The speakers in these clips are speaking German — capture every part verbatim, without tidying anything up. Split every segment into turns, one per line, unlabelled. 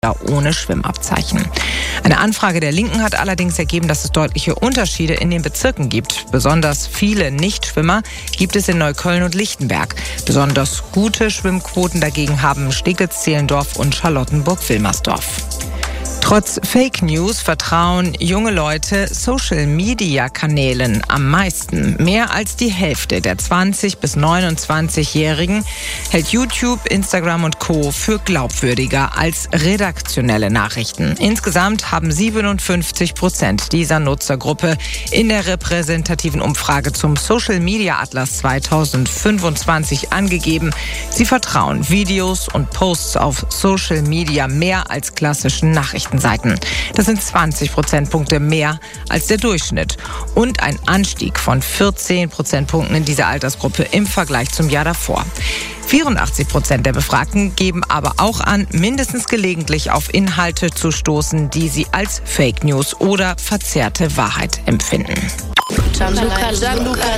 ohne Schwimmabzeichen. Eine Anfrage der Linken hat allerdings ergeben, dass es deutliche Unterschiede in den Bezirken gibt. Besonders viele Nichtschwimmer gibt es in Neukölln und Lichtenberg. Besonders gute Schwimmquoten dagegen haben Steglitz-Zehlendorf und Charlottenburg-Wilmersdorf. Trotz Fake News vertrauen junge Leute Social-Media-Kanälen am meisten. Mehr als die Hälfte der zwanzig- bis neunundzwanzigjährigen hält YouTube, Instagram und Co. für glaubwürdiger als redaktionelle Nachrichten. Insgesamt haben siebenundfünfzig Prozent dieser Nutzergruppe in der repräsentativen Umfrage zum Social-Media-Atlas zweitausendfünfundzwanzig angegeben, sie vertrauen Videos und Posts auf Social Media mehr als klassischen Nachrichten. Seiten. Das sind zwanzig Prozentpunkte mehr als der Durchschnitt und ein Anstieg von vierzehn Prozentpunkten in dieser Altersgruppe im Vergleich zum Jahr davor. vierundachtzig Prozent der Befragten geben aber auch an, mindestens gelegentlich auf Inhalte zu stoßen, die sie als Fake News oder verzerrte Wahrheit empfinden.
Gianluca, Gianluca,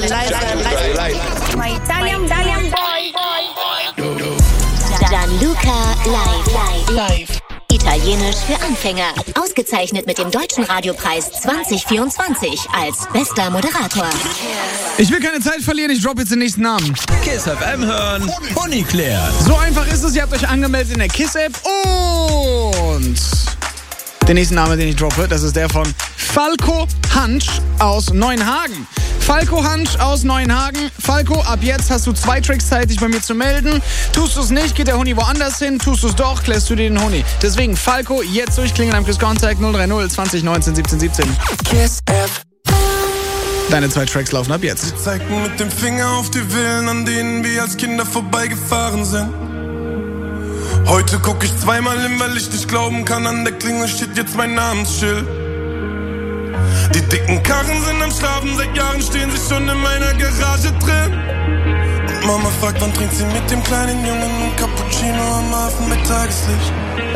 live. Live. Italienisch für Anfänger. Ausgezeichnet mit dem Deutschen Radiopreis zwanzig vierundzwanzig als bester Moderator.
Ich will keine Zeit verlieren, ich droppe jetzt den nächsten Namen.
Kiss F M hören, Honig klären.
So einfach ist es, ihr habt euch angemeldet in der Kiss-App und der nächste Name, den ich droppe, das ist der von Falco Hansch aus Neuenhagen. Falco Hansch aus Neuenhagen. Falco, ab jetzt hast du zwei Tracks Zeit, dich bei mir zu melden. Tust du es nicht, geht der Huni woanders hin. Tust du es doch, klärst du dir den Huni. Deswegen, Falco, jetzt durchklingeln am Chris Contact null drei null zwanzig neunzehn siebzehn siebzehn. Kiss F. Deine zwei Tracks laufen ab jetzt.
Sie zeigten mit dem Finger auf die Villen, an denen wir als Kinder vorbeigefahren sind. Heute guck ich zweimal hin, weil ich nicht glauben kann, an der Klingel steht jetzt mein Namensschild. Die dicken Karren sind am Schlafen, seit Jahren stehen sie schon in meiner Garage drin. Und Mama fragt, wann trinkt sie mit dem kleinen Jungen ein Cappuccino am Hafen mit Tageslicht.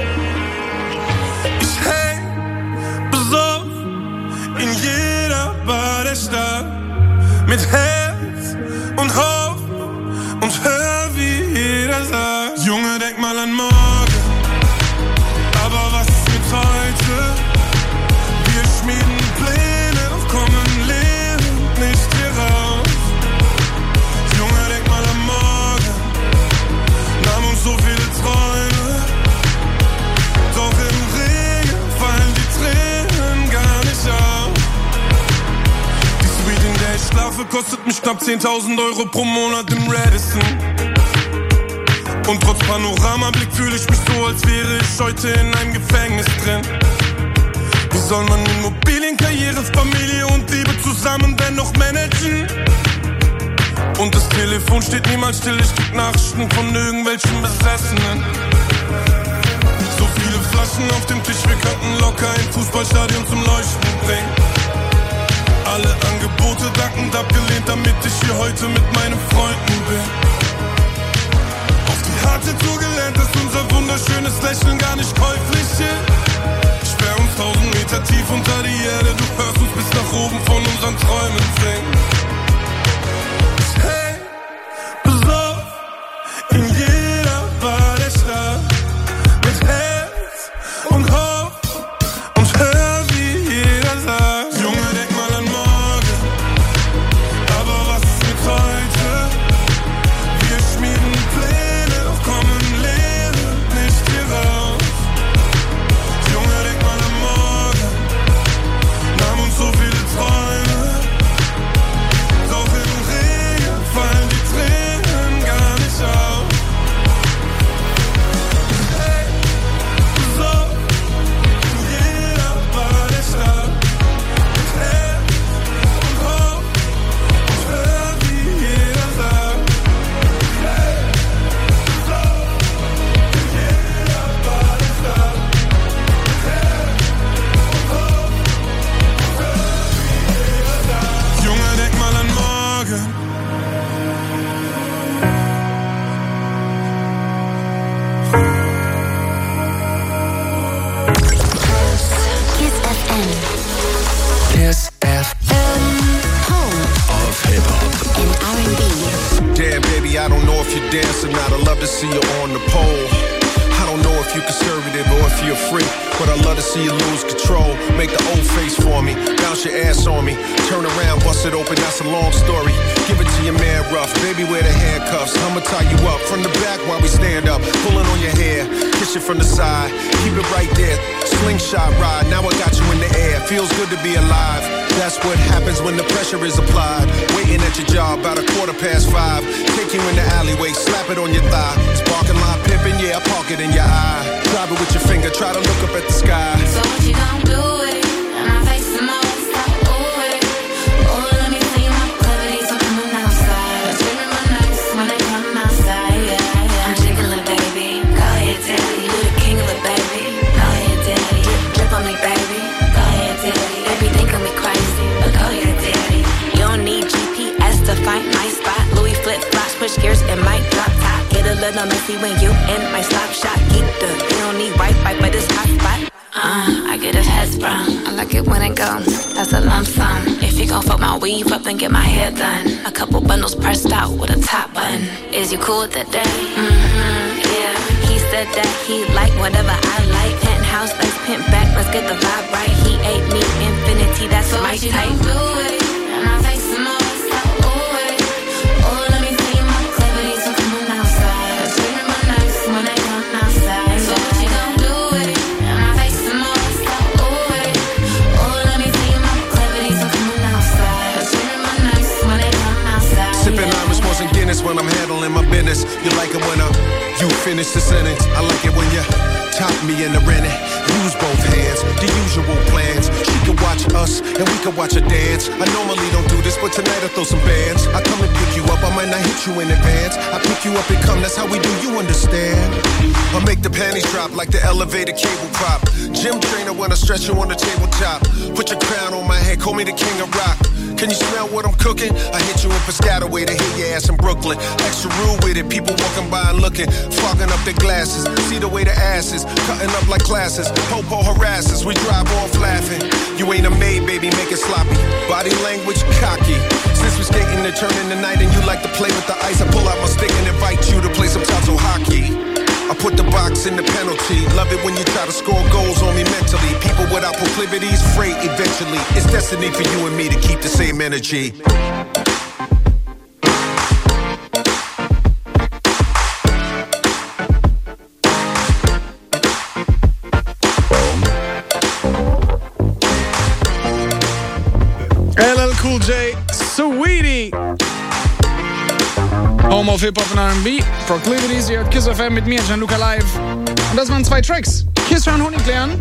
Ich häng besoffen in jeder Bar der Stadt, mit Herz und Hoffnung und hör, wie jeder sagt: Junge, denk mal an morgen, aber was ist mit heute? Wir schmieden Pläne, doch kommen lebend nicht hier raus. Junge, denk mal am Morgen, nahm uns so viele Träume, doch im Regen fallen die Tränen gar nicht auf. Die Suite, in der ich schlafe, kostet mich knapp zehntausend Euro pro Monat im Radisson. Und trotz Panoramablick fühle ich mich so, als wäre ich heute in einem Gefängnis drin. Wie soll man Immobilien, Karriere, Familie und Liebe zusammen dennoch managen? Und das Telefon steht niemals still, ich krieg Nachrichten von irgendwelchen Besessenen. So viele Flaschen auf dem Tisch, wir könnten locker ein Fußballstadion zum Leuchten bringen. Alle Angebote dankend abgelehnt, damit ich hier heute mit meinen Freunden bin. Auf die harte Tour gelernt, dass unser wunderschönes Lächeln gar nicht käuflich ist. Sperr uns tausend Meter tief unter die Erde, du hörst uns bis nach oben von unseren Träumen singen. Ich häng besoffen in jeder Bar der Stadt, mit Herz und Hoffnung und hör, wie jeder sagt: Junge, denk mal an morgen, aber was ist mit heute? Wir schmieden Pläne, doch kommen lebend nicht hier raus. Junge, denk mal an morgen, nahm uns so viele Träume, doch im Regen fallen die Tränen gar nicht auf. Hey, so in jeder Bar der Stadt, mit Herz und Hoffnung und hör, wie jeder sagt. Hey, so in jeder Bar der Stadt, mit Herz und Hoffnung und hör, wie jeder sagt. Junge, denk mal an morgen.
Kiss F M.
Kiss F M.
Home
of Hip-Hop.
and R and B.
Damn, baby, I don't know if you're dancing. I'd love to see you on the pole. I don't don't know if you're conservative or if you're free, but I love to see you lose control. Make the old face for me, bounce your ass on me, turn around, bust it open, that's a long story. Give it to your man rough, baby wear the handcuffs. I'ma tie you up from the back while we stand up, pulling on your hair, kiss you from the side, keep it right there. Slingshot ride, now I got you in the air. Feels good to be alive. That's what happens when the pressure is applied. Waiting at your job about a quarter past five. Take you in the alleyway, slap it on your thigh. Sparking line pimping, yeah, I park it in your eye. Drive it with your finger, try to look up at the sky.
So what you gon' do with it? And I face them all, stop, ooh it. Oh, let me see my proclivities are coming outside. I'm screaming my nights when they come outside, yeah, yeah. I'm jiggling, baby, go ahead, daddy. You the king of it, baby, go ahead, daddy. Flip on me, baby, go ahead, daddy. Baby, think of me crazy, but go ahead, daddy. You don't need G P S to find my spot. Louis flip flop, switch gears and might drop top. Get a little messy when you in my stop shot. Keep the, you don't need Wi-Fi, but it's hot spot. Uh, I get his head sprung. I like it when it goes. That's a lump sum. If you gon' fuck my weave up and get my hair done. A couple bundles pressed out with a top button. Is you cool with that day? Mm-hmm, yeah. He said that he like whatever I like. Penthouse, let's pimp back, let's get the vibe right. He ate me infinity, that's so my type. Do it, and I face him all, so ooh it. Oh, let me see my proclivities are coming outside. I'm screaming my nights when they come outside. So what you gon' do with it? And I face him all, so ooh it. Oh, let me see my proclivities are coming outside. I'm screaming my nights when they come outside.
Sipping Irish wasn't Guinness when I'm handling my business. You like it when I, you finish the sentence. I like it when you top me in the rennet. Use both hands, the usual plans. She can watch us and we can watch her dance. I normally don't do this, but tonight I throw some bands. I come and pick you up, I might not hit you in advance. I pick you up and come, that's how we do, you understand. I make the panties drop like the elevator cable prop. Gym trainer when I stretch you on the tabletop. Put your crown on my head, call me the king of rock. Can you smell what I'm cooking? I hit you in Piscataway to hit your ass in Brooklyn. Extra rude with it, people walking by and looking, fogging up their glasses. See the way the ass is, cutting up like classes. Popo harasses, we drive off laughing. You ain't a maid, baby, make it sloppy. Body language cocky. Since we skating to turn in the night and you like to play with the ice, I pull out my stick and invite you to play some Tazo hockey. I put the box in the penalty. Love it when you try to score goals on me mentally. People without proclivities, freight eventually. It's destiny for you and me to keep the same energy.
L L Cool J, Sweetie. Home of Hip-Hop und R and B. Proclivities, ihr hört Kiss F M mit mir, Gianluca Live. Und das waren zwei Tracks. Kiss hören, Honig klären.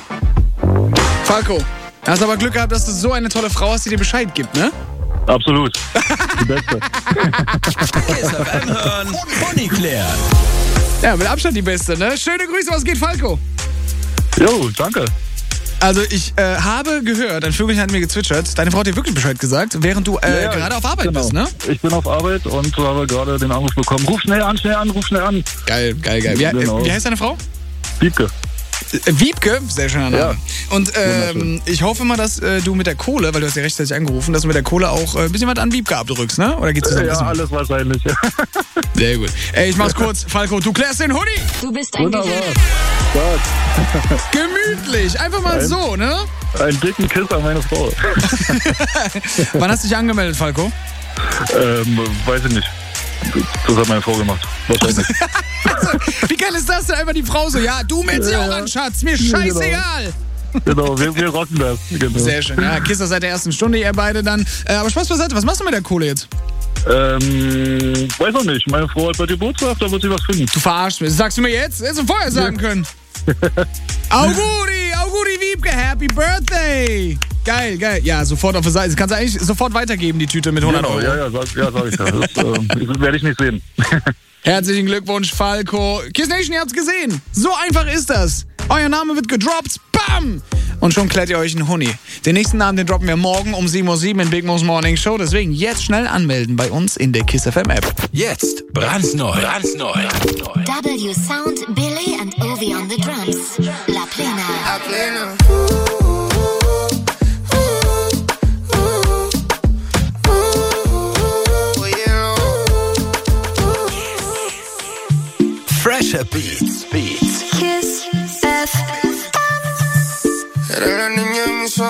Falco, du hast aber Glück gehabt, dass du so eine tolle Frau hast, die dir Bescheid gibt, ne?
Absolut. Die Beste.
Kiss F M hören, Honig klären.
Ja, mit Abstand die Beste, ne? Schöne Grüße, was geht, Falco?
Jo, danke.
Also ich äh, habe gehört, ein Vögelchen hat mir gezwitschert, deine Frau hat dir wirklich Bescheid gesagt, während du äh,
ja, ja,
gerade auf Arbeit
genau.
bist, ne?
Ich bin auf Arbeit und habe gerade den Anruf bekommen. Ruf schnell an, schnell an, ruf schnell an.
Geil, geil, geil. Wie,
Genau.
äh, wie heißt deine Frau?
Wiebke.
Äh, Wiebke, sehr schöner Name.
Ja.
Und ähm, ich hoffe mal, dass äh, du mit der Kohle, weil du hast ja rechtzeitig angerufen, dass du mit der Kohle auch äh, ein bisschen was an Wiebke abdrückst, ne? Oder geht's zusammen?
Ja, alles wahrscheinlich. Ja.
Sehr gut. Ey, ich mach's kurz. Falco, du klärst den Hoodie.
Du bist ein
Wunderbar.
Gerät.
Stark.
Gemütlich. Einfach mal
Ein-
so, ne?
Einen dicken Kiss an meine Frau.
Wann hast du dich angemeldet, Falco?
ähm, weiß ich nicht. Das hat meine Frau gemacht. Wahrscheinlich.
Wie geil ist das denn? Einfach die Frau so, ja, du meldest dich auch an, Schatz. Mir
Ja,
scheißegal.
Genau, wir, wir rocken das. Genau.
Sehr schön. Ja, Kisser seit der ersten Stunde, ihr beide dann. Äh, aber Spaß beiseite, was machst du mit der Kohle jetzt?
Ähm, weiß auch nicht. Meine Frau hat bei Geburtstag, da wird sie was finden.
Du verarschst mich. Sagst du mir jetzt? Hättest du vorher sagen können. Auguri, Auguri Wiebke, Happy Birthday. Geil, geil. Ja, sofort auf der Seite. Das kannst du eigentlich sofort weitergeben, die Tüte mit hundert
Genau,
Euro.
ja, ja, sag, ja, sag ich ja. Das äh, werde ich nicht sehen.
Herzlichen Glückwunsch, Falco. Kiss Nation, ihr habt's gesehen. So einfach ist das. Euer Name wird gedroppt. Bam! Und schon klärt ihr euch einen Huni. Den nächsten Namen, den droppen wir morgen um sieben Uhr sieben in Big Mo's Morning Show. Deswegen jetzt schnell anmelden bei uns in der Kiss F M App.
Jetzt brandneu, brandneu.
W Sound, Billy and Ovi on the drums. La Plena.
Fresher Beats, Beats.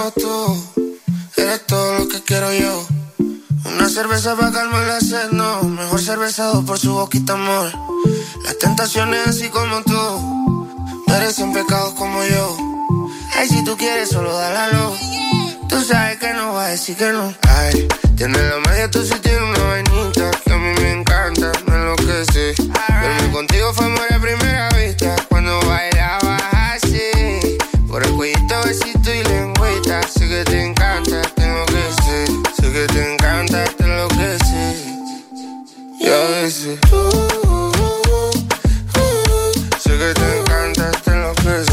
como tú, eres todo lo que quiero yo. Una cerveza para calmar la sed, no. Mejor cervezado por su boquita, amor. Las tentaciones así como tú merecen pecados como yo. Ay, si tú quieres solo dale a luz. Tú sabes que no vas a decir que no. Ay, tienes la media, tú sí tienes una vainita que a mí me encanta, me enloquece. Verme contigo fue amor a primera vista. Cuando bailabas así, por el cuellito, besito y lengüita. Sé que te encanta, tengo que ser. Sé que te encanta, te enloquece. Y a veces uh, uh, uh, uh, sé que te encanta, te enloquece.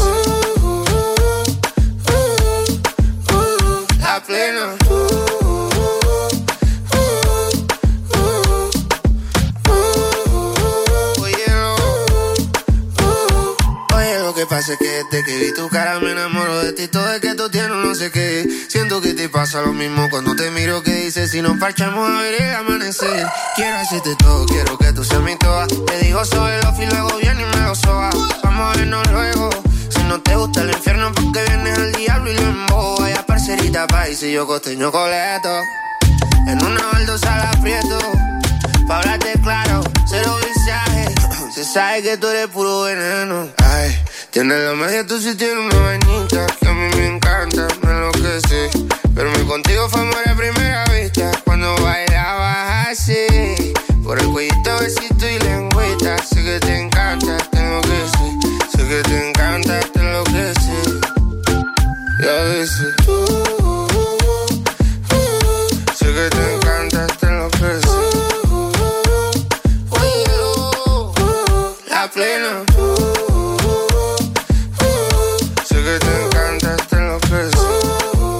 Plena. Uh, uh, uh, uh, uh, uh, oye, uh, uh, oye, lo que pasa es que desde que vi tu cara me enamoro de ti. Todo es que tú tienes no sé qué. Siento que te pasa lo mismo cuando te miro. Que dices si nos parchamos a ver el amanecer. Quiero hacerte todo, quiero que tú seas mi toa. Te digo sobre lo y luego viene y me lo soba. Vamos a vernos luego. Si no te gusta el infierno, porque vienes al diablo y lo emboba. Ya parcerita país y yo costeño coleto. En una baldosa la aprieto. Pa' hablarte claro, cero visaje. Se sabe que tú eres puro veneno. Ay, tienes la media, tú sí tienes una vainita que a mí me encanta, me enloquece. Pero mi contigo fue amor a primera vista. Cuando bailabas así, por el cuellito, besito y lengüita. Sé que te encanta, tengo que ser. Sé que te encanta, te enloquece. Y a veces uh, uh, uh, uh, sé que te encanta, te enloquece. Uh, uh, uh, uh, uh, la plena. Uh, uh, uh, uh, sé que te encanta, te enloquece. Uh, uh,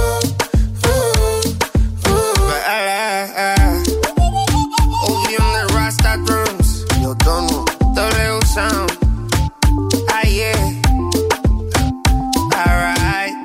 uh, uh, uh, O B on the Rasta drums. Yo tono, W sound. Ah, yeah. Alright.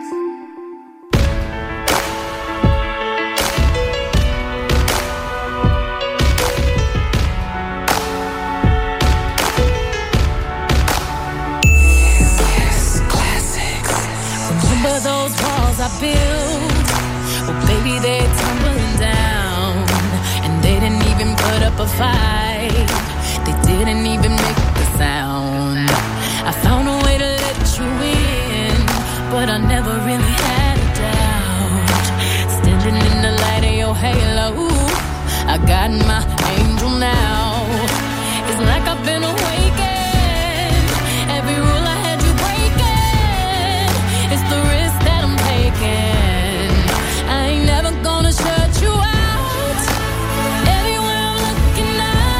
Yes, classics. Remember those walls I built? Well, baby, they're tumbling down. And they didn't even put up a fight. They didn't even make a sound. I found a way to let you in, but I never really had a doubt. Standing in the light of your halo, I got my angel now. It's like I've been awakened. Every rule I had you breaking. It's the risk that I'm taking. I ain't never gonna shut you out. Everywhere I'm looking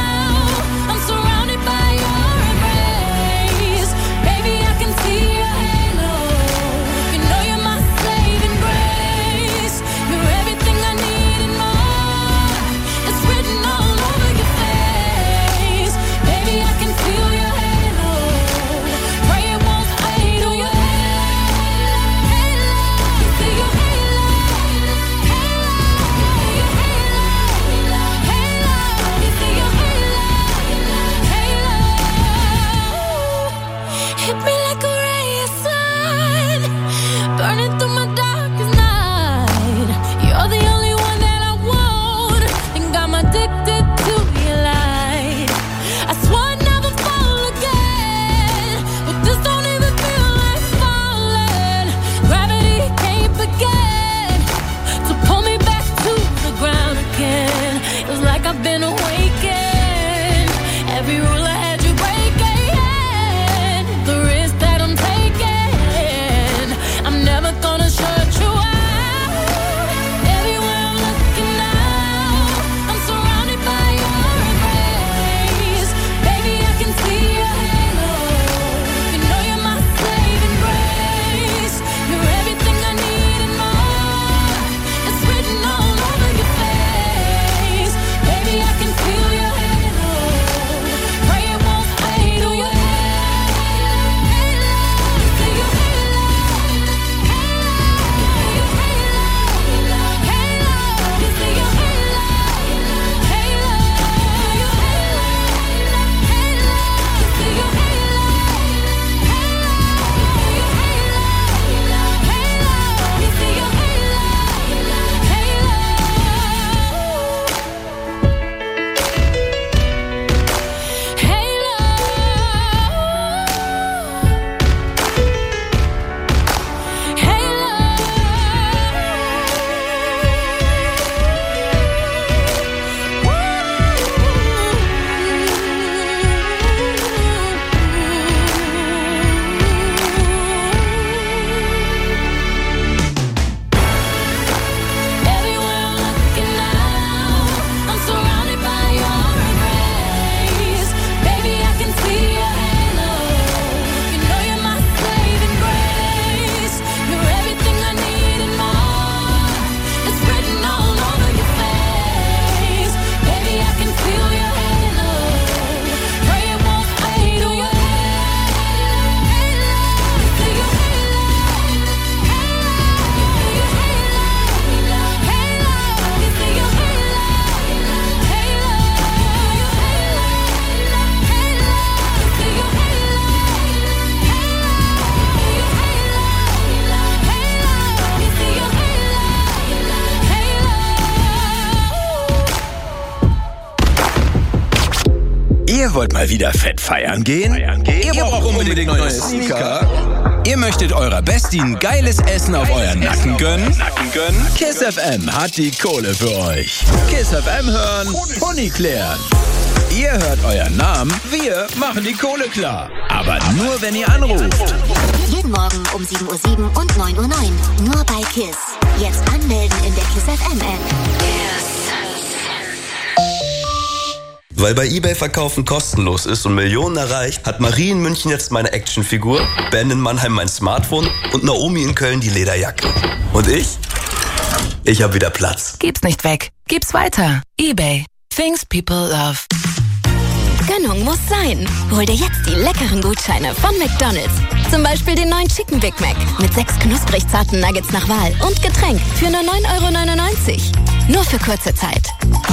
now, I'm surrounded by your embrace. Baby, I can see your head.
Ihr wollt mal wieder fett feiern gehen? Feiern gehen? Ihr braucht unbedingt neue Sneaker? Ihr möchtet eurer Bestie ein geiles Essen auf euren Nacken gönnen? Nacken gönnen? Kiss F M hat die Kohle für euch. Kiss F M hören, Pony klären. Ihr hört euren Namen, wir machen die Kohle klar. Aber nur, wenn ihr anruft.
Jeden Morgen um sieben Uhr sieben und neun Uhr neun. Nur bei KISS. Jetzt anmelden in der KISS F M App.
Weil bei eBay Verkaufen kostenlos ist und Millionen erreicht, hat Marie in München jetzt meine Actionfigur, Ben in Mannheim mein Smartphone und Naomi in Köln die Lederjacke. Und ich? Ich hab wieder Platz.
Gib's nicht weg. Gib's weiter. eBay. Things people love.
Gönnung muss sein. Hol dir jetzt die leckeren Gutscheine von McDonald's. Zum Beispiel den neuen Chicken Big Mac mit sechs knusprig zarten Nuggets nach Wahl und Getränk für nur neun Euro neunundneunzig. Nur für kurze Zeit.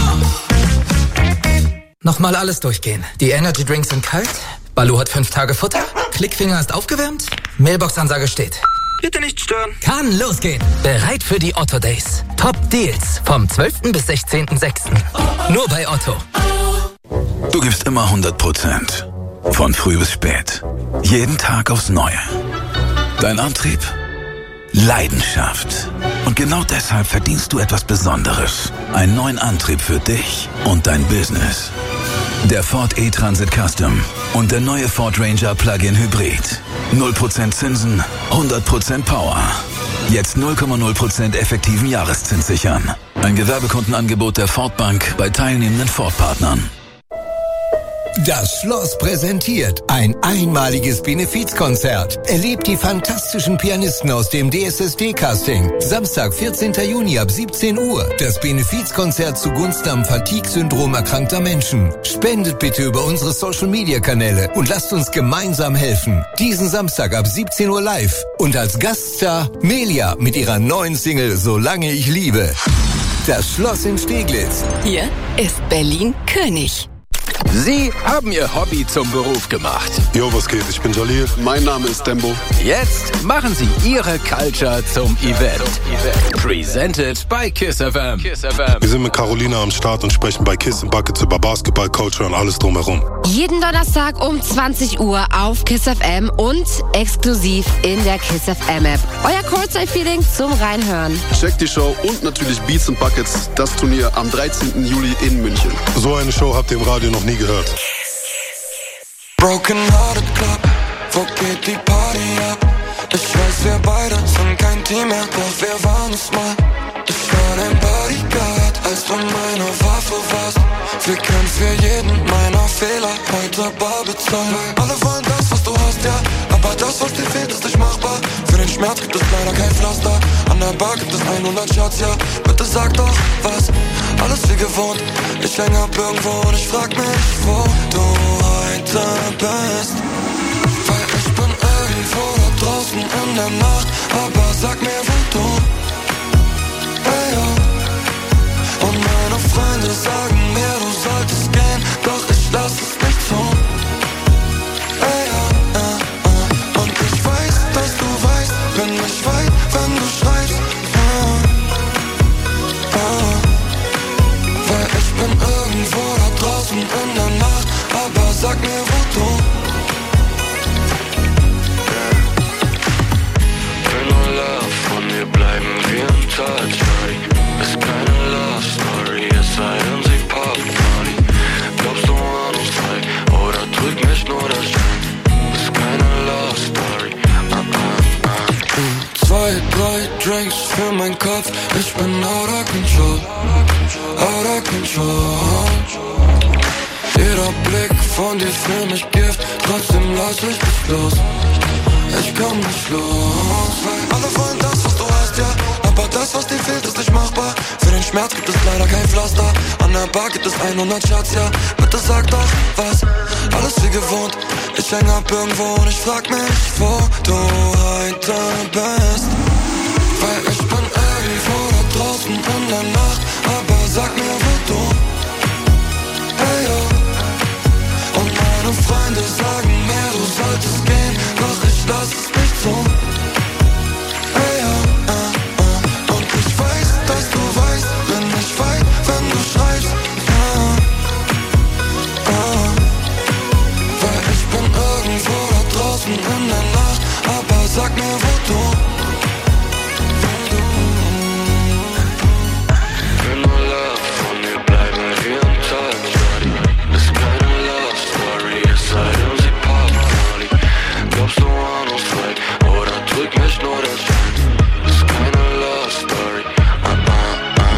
Nochmal alles durchgehen. Die Energy Drinks sind kalt. Baloo hat fünf Tage Futter. Klickfinger ist aufgewärmt. Mailbox-Ansage steht.
Bitte nicht stören.
Kann losgehen. Bereit für die Otto Days. Top Deals vom zwölften bis sechzehnten sechsten Nur bei Otto.
Du gibst immer hundert Prozent. Von früh bis spät. Jeden Tag aufs Neue. Dein Antrieb? Leidenschaft. Und genau deshalb verdienst du etwas Besonderes. Einen neuen Antrieb für dich und dein Business. Der Ford E-Transit Custom und der neue Ford Ranger Plug-in Hybrid. null Prozent Zinsen, hundert Prozent Power. Jetzt null Komma null Prozent effektiven Jahreszins sichern. Ein Gewerbekundenangebot der Ford Bank bei teilnehmenden Ford-Partnern.
Das Schloss präsentiert ein einmaliges Benefizkonzert. Erlebt die fantastischen Pianisten aus dem D S S D-Casting. Samstag, vierzehnten Juni ab siebzehn Uhr. Das Benefizkonzert zugunsten am Fatigue-Syndrom erkrankter Menschen. Spendet bitte über unsere Social-Media-Kanäle und lasst uns gemeinsam helfen. Diesen Samstag ab siebzehn Uhr live. Und als Gaststar Melia mit ihrer neuen Single Solange ich liebe. Das Schloss in Steglitz.
Hier ist Berlin König.
Sie haben Ihr Hobby zum Beruf gemacht.
Jo, was geht? Ich bin Jalil. Mein Name ist Dembo.
Jetzt machen Sie Ihre Culture zum Event. Presented by Kiss F M.
Wir sind mit Carolina am Start und sprechen bei Kiss and Buckets über Basketball, Culture und alles drumherum.
Jeden Donnerstag um zwanzig Uhr auf Kiss F M und exklusiv in der Kiss F M App. Euer Courtside-Feeling zum Reinhören.
Checkt die Show und natürlich Beats and Buckets, das Turnier am dreizehnten Juli in München. So eine Show habt ihr im Radio noch nie gehört.
Broken Hearted Club, wo geht die Party ab? Ich weiß, wir beide sind kein Team mehr, doch wir waren es mal. Ich war dein Bodyguard, als du meine Waffe warst. Wir können für jeden meiner Fehler heute bar bezahlen. Alle wollen das, was du hast, ja, aber das, was dir fehlt, ist nicht machbar. Für den Schmerz gibt es leider kein Pflaster. An der Bar gibt es hundert Shots, ja, bitte sag doch was. Alles wie gewohnt, ich häng ab irgendwo und ich frag mich, wo du heute bist. Weil ich bin irgendwo da draußen in der Nacht, aber sag mir, wo du. Hey, ja. Und meine Freunde sagen mir, du solltest gehen, doch ich lass es nicht zu. Hey, ja, ja, ja. Und ich weiß, dass du weißt, bin ich weit, wenn du schreibst. Ja, ja. Weil ich bin irgendwo da draußen in der Nacht, aber sag mir, wo du. Will nur Love, von dir bleiben wir im Touch. Ist keine Love Story, es sei denn sie Pop Party. Glaubst du an uns zwei oder trügt mich nur der Schein? Ist keine Love Story. Uh, uh, uh. Zwei, drei Drinks für meinen Kopf, ich bin out of control. Out of control. Jeder Blick von dir für mich Gift, trotzdem lass ich dich los. Ich komm nicht los. Alle wollen das, was du hast, ja, aber das, was dir fehlt, ist nicht machbar. Für den Schmerz gibt es leider kein Pflaster. An der Bar gibt es hundert Shots, ja, bitte sag doch was. Alles wie gewohnt, ich häng ab irgendwo und ich frag mich, wo du heute bist. Weil ich bin irgendwo da draußen in der Nacht, aber sag mir, wo du. Hey, yo. Und meine Freunde sagen mir, du solltest gehen, doch ich lass es nicht zu. Hey, ja, äh, äh. Und ich weiß, dass du weißt, bin ich weit, wenn du schreibst. Äh, äh.
nur wo du.
Will nur Love von mir, bleiben wir im Touch, Shawty. Ist keine Love Story, es sei denn sie poppen, Molly. Glaubst du an uns zwei, oder drückt mich nur das Herz? Ist keine Love Story, ah, ah, ah.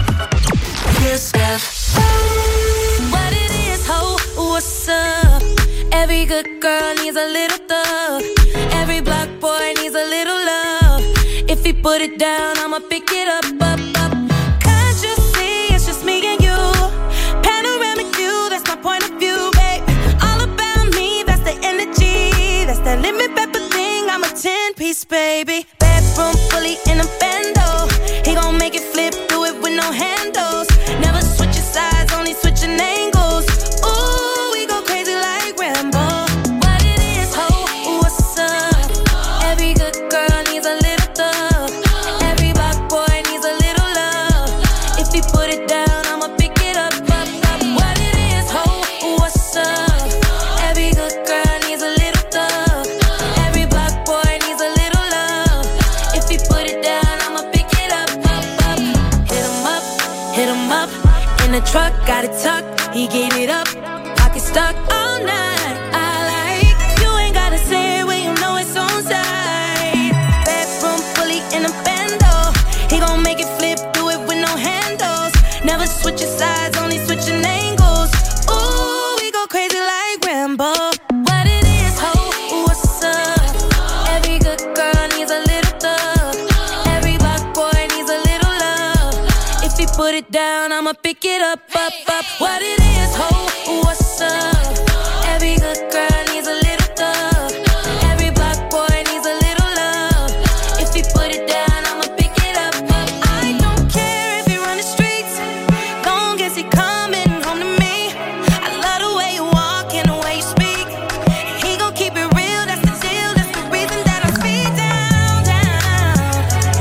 Kiss F M. What it is, ho, what's up? Every good girl needs a little thug. Every black boy needs a little love. If he put it down, I'ma pick it up, up, up. Can't you see it's just me and you? Panoramic view, that's my point of view, babe. All about me, that's the energy. That's that lemon pepper thing, I'm a ten-piece, baby. Bedroom fully in a bando. He gon' make it flip, do it with no handles. Never switching sides, only switching angles. Ooh, we go crazy like Rambo. What it is, ho, what's up? Every good girl needs a little thug. Every black boy needs a little love. If he put it down, I'ma pick it up, up, up. What it is, ho, what's up? Every good girl needs a little thug. Every black boy needs a little love. If he put it down, I'ma pick it up, up, up. Hit him up, hit him up. In the truck, got it tucked. He gave it up, pocket stuck all night. I like, you ain't gotta say it when you know it's on side. Bedroom fully in a bando. He gon' make it flip, do it with no handles. Never switching sides, only switching angles. Ooh, we go crazy like Rambo. What it is, ho, what's up? Every good girl needs a little thug. Every black boy needs a little love. If he put it down, I'ma pick it up, up, up. What it is, ho, what's up? Every good girl needs a little thug. Every black boy needs a little love. If he put it down, I'ma pick it up, up. I don't care if he run the streets, long as he coming home to me. I love the way you walk and the way you speak. He gon' keep it real, that's the deal. That's the reason that I speed down, down.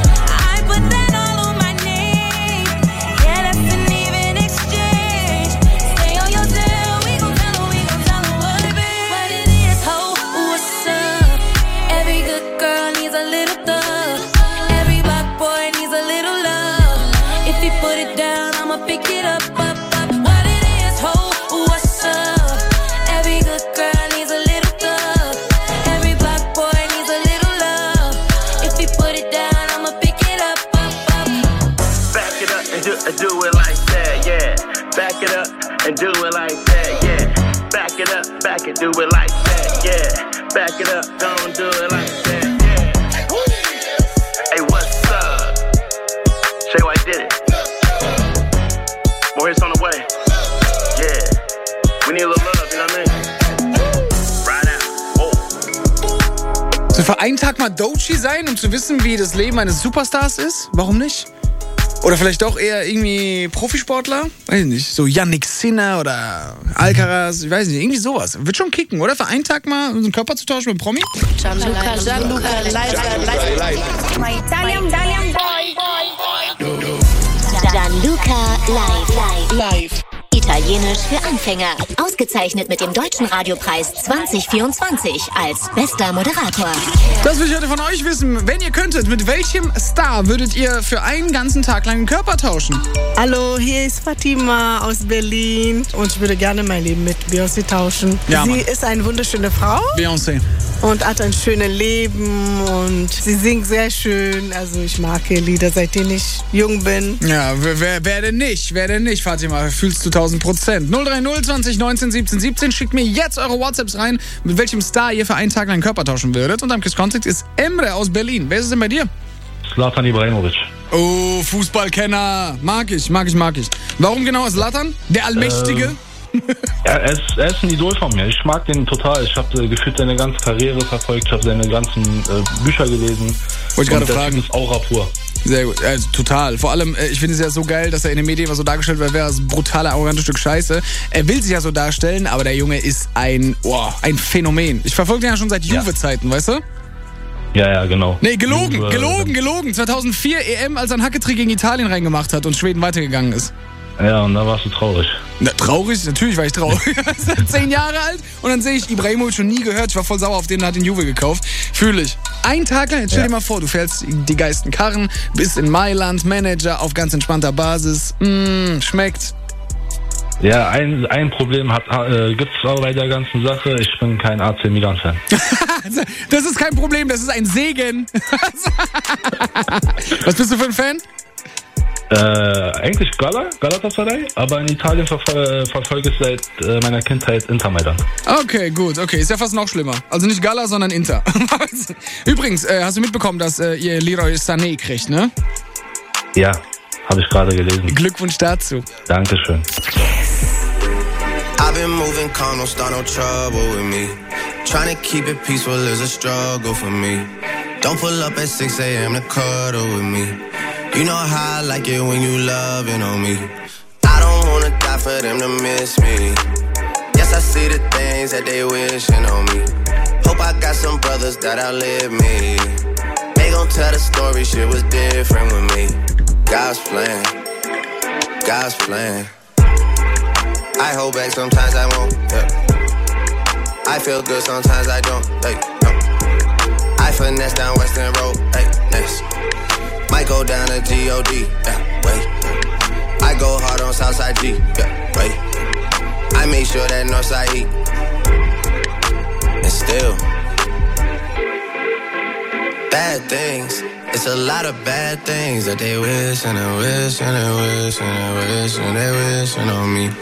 I put that all on my name. Yeah, that's an even exchange. Stay on your tail, we gon' tell her, we gon' tell her what it is. What it is, ho, what's up? Every good girl needs a little thug. Every black boy needs a little love. If he put it down, I'ma pick it up, up, up. What it is, ho, what's up? Every good girl needs a little thug. Every black boy needs a little love. If he put it down, I'ma pick it up, up, up.
Back it up and do, and do it like that, yeah. Back it up and do it like that, yeah. Back it up, back it, do it like that, yeah. Back it up, don't do it like that, yeah. Hey, what's up? Shay White did it. More hits on the way. Yeah. We need a little love, you know what I mean? Right out. Oh.
So für einen Tag mal Doechii sein, um zu wissen, wie das Leben eines Superstars ist? Warum nicht? Oder vielleicht doch eher irgendwie Profisportler? Weiß ich nicht. So Yannick Sinner oder Alcaraz, ich weiß nicht. Irgendwie sowas. Wird schon kicken, oder? Für einen Tag mal unseren Körper zu tauschen mit einem Promi?
Gianluca, Gianluca, live, live. My Italian, Italian boy.
Gianluca live, live, live. Italienisch für Anfänger. Ausgezeichnet mit dem Deutschen Radiopreis zwanzig vierundzwanzig als bester Moderator.
Das will ich heute von euch wissen. Wenn ihr könntet, mit welchem Star würdet ihr für einen ganzen Tag lang den Körper tauschen?
Hallo, hier ist Fatima aus Berlin und ich würde gerne mein Leben mit Beyoncé tauschen.
Ja,
sie
Mann.
ist eine wunderschöne Frau.
Beyoncé.
Und hat ein schönes Leben und sie singt sehr schön. Also ich mag ihr Lieder, seitdem ich jung bin.
Ja, wer, wer, wer denn nicht? Wer denn nicht, Fatima? Fühlst du tausend Prozent. null drei null zwanzig neunzehn siebzehn siebzehn. Schickt mir jetzt eure WhatsApps rein, mit welchem Star ihr für einen Tag lang Körper tauschen würdet. Und am Kiss Contact ist Emre aus Berlin. Wer ist es denn bei dir?
Zlatan Ibrahimovic.
Oh, Fußballkenner. Mag ich, mag ich, mag ich. Warum genau Zlatan? Der Allmächtige?
Ähm, ja, er ist, er ist ein Idol von mir. Ich mag den total. Ich habe äh, gefühlt seine ganze Karriere verfolgt. Ich habe seine ganzen äh, Bücher gelesen.
Wollte ich gerade fragen.
Das ist Aura pur.
Sehr gut, also, total. Vor allem, äh, ich finde es ja so geil, dass er in den Medien immer so dargestellt wird, wäre das ein brutaler, arrogantes Stück Scheiße. Er will sich ja so darstellen, aber der Junge ist ein, oh, ein Phänomen. Ich verfolge den ja schon seit
Ja.
Juve-Zeiten, weißt du?
Ja, ja, genau.
Nee, gelogen,
Juve,
gelogen, gelogen. zweitausendvier E M, als er einen Hacketrick gegen Italien reingemacht hat und Schweden weitergegangen ist.
Ja, und da warst du traurig.
Na, traurig? Natürlich war ich traurig. Zehn Jahre alt und dann sehe ich Ibrahimovic schon nie gehört. Ich war voll sauer auf den, hat den Juve gekauft. Fühle ich. Ein Tag lang, jetzt stell dir mal vor, du fährst die geilsten Karren, bist in Mailand, Manager auf ganz entspannter Basis. Mmh, schmeckt.
Ja, ein, ein Problem hat, äh, gibt es auch bei der ganzen Sache. Ich bin kein A C Milan-Fan.
Das ist kein Problem, das ist ein Segen. Was bist du für ein Fan?
Äh, eigentlich Gala, Galatasaray, aber in Italien verfol- verfolge ich seit äh, meiner Kindheit Inter Mailand.
Okay, gut, okay, ist ja fast noch schlimmer. Also nicht Gala, sondern Inter. Übrigens, äh, hast du mitbekommen, dass äh, ihr Leroy Sané kriegt, ne?
Ja, habe ich gerade gelesen.
Glückwunsch dazu.
Dankeschön.
I've been moving calm, don't start no trouble with me. Trying to keep it peaceful is a struggle for me. Don't pull up at six a.m. to cuddle with me. You know how I like it when you loving on me. I don't wanna die for them to miss me. Yes, I see the things that they wishing on me. Hope I got some brothers that outlive me. They gon' tell the story, shit was different with me. God's plan, God's plan. I hold back, sometimes I won't, yeah. I feel good, sometimes I don't, hey, no. I finesse down Western Road, hey, next. Might go down to G O D, yeah, wait. I go hard on Southside G, yeah, wait. I make sure that Northside E. And still, bad things. It's a lot of bad things that they wish and they wish and they wish and they wish and they wishing on me.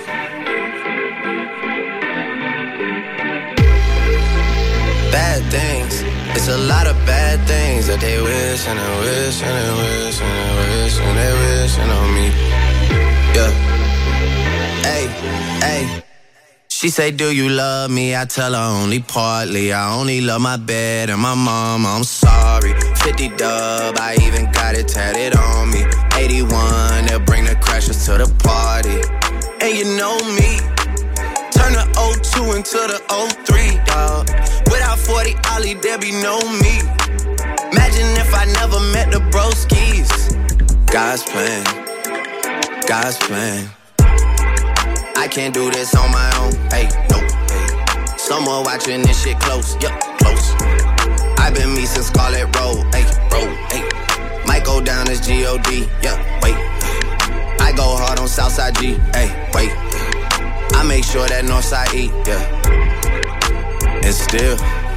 Bad things. It's a lot of bad things that they wish and they wish and they wish and they wish and they wishing on me. Yeah. Hey, hey. She say, do you love me? I tell her only partly. I only love my bed and my mama, I'm sorry. fifty dub, I even got it tatted on me. eighty-one, they'll bring the crashers to the party. And you know me, turn the oh two into the oh three, dawg. Without forty Ollie, there be no me. Imagine if I never met the broskies. God's plan, God's plan. I can't do this on my own, hey, no, hey. Someone watching this shit close, yup, close. I've been me since Scarlet Road, hey, road, hey. Might go down as G O D, yeah, wait. I go hard on Southside G, hey, wait. I make sure that Northside E, yeah. And still,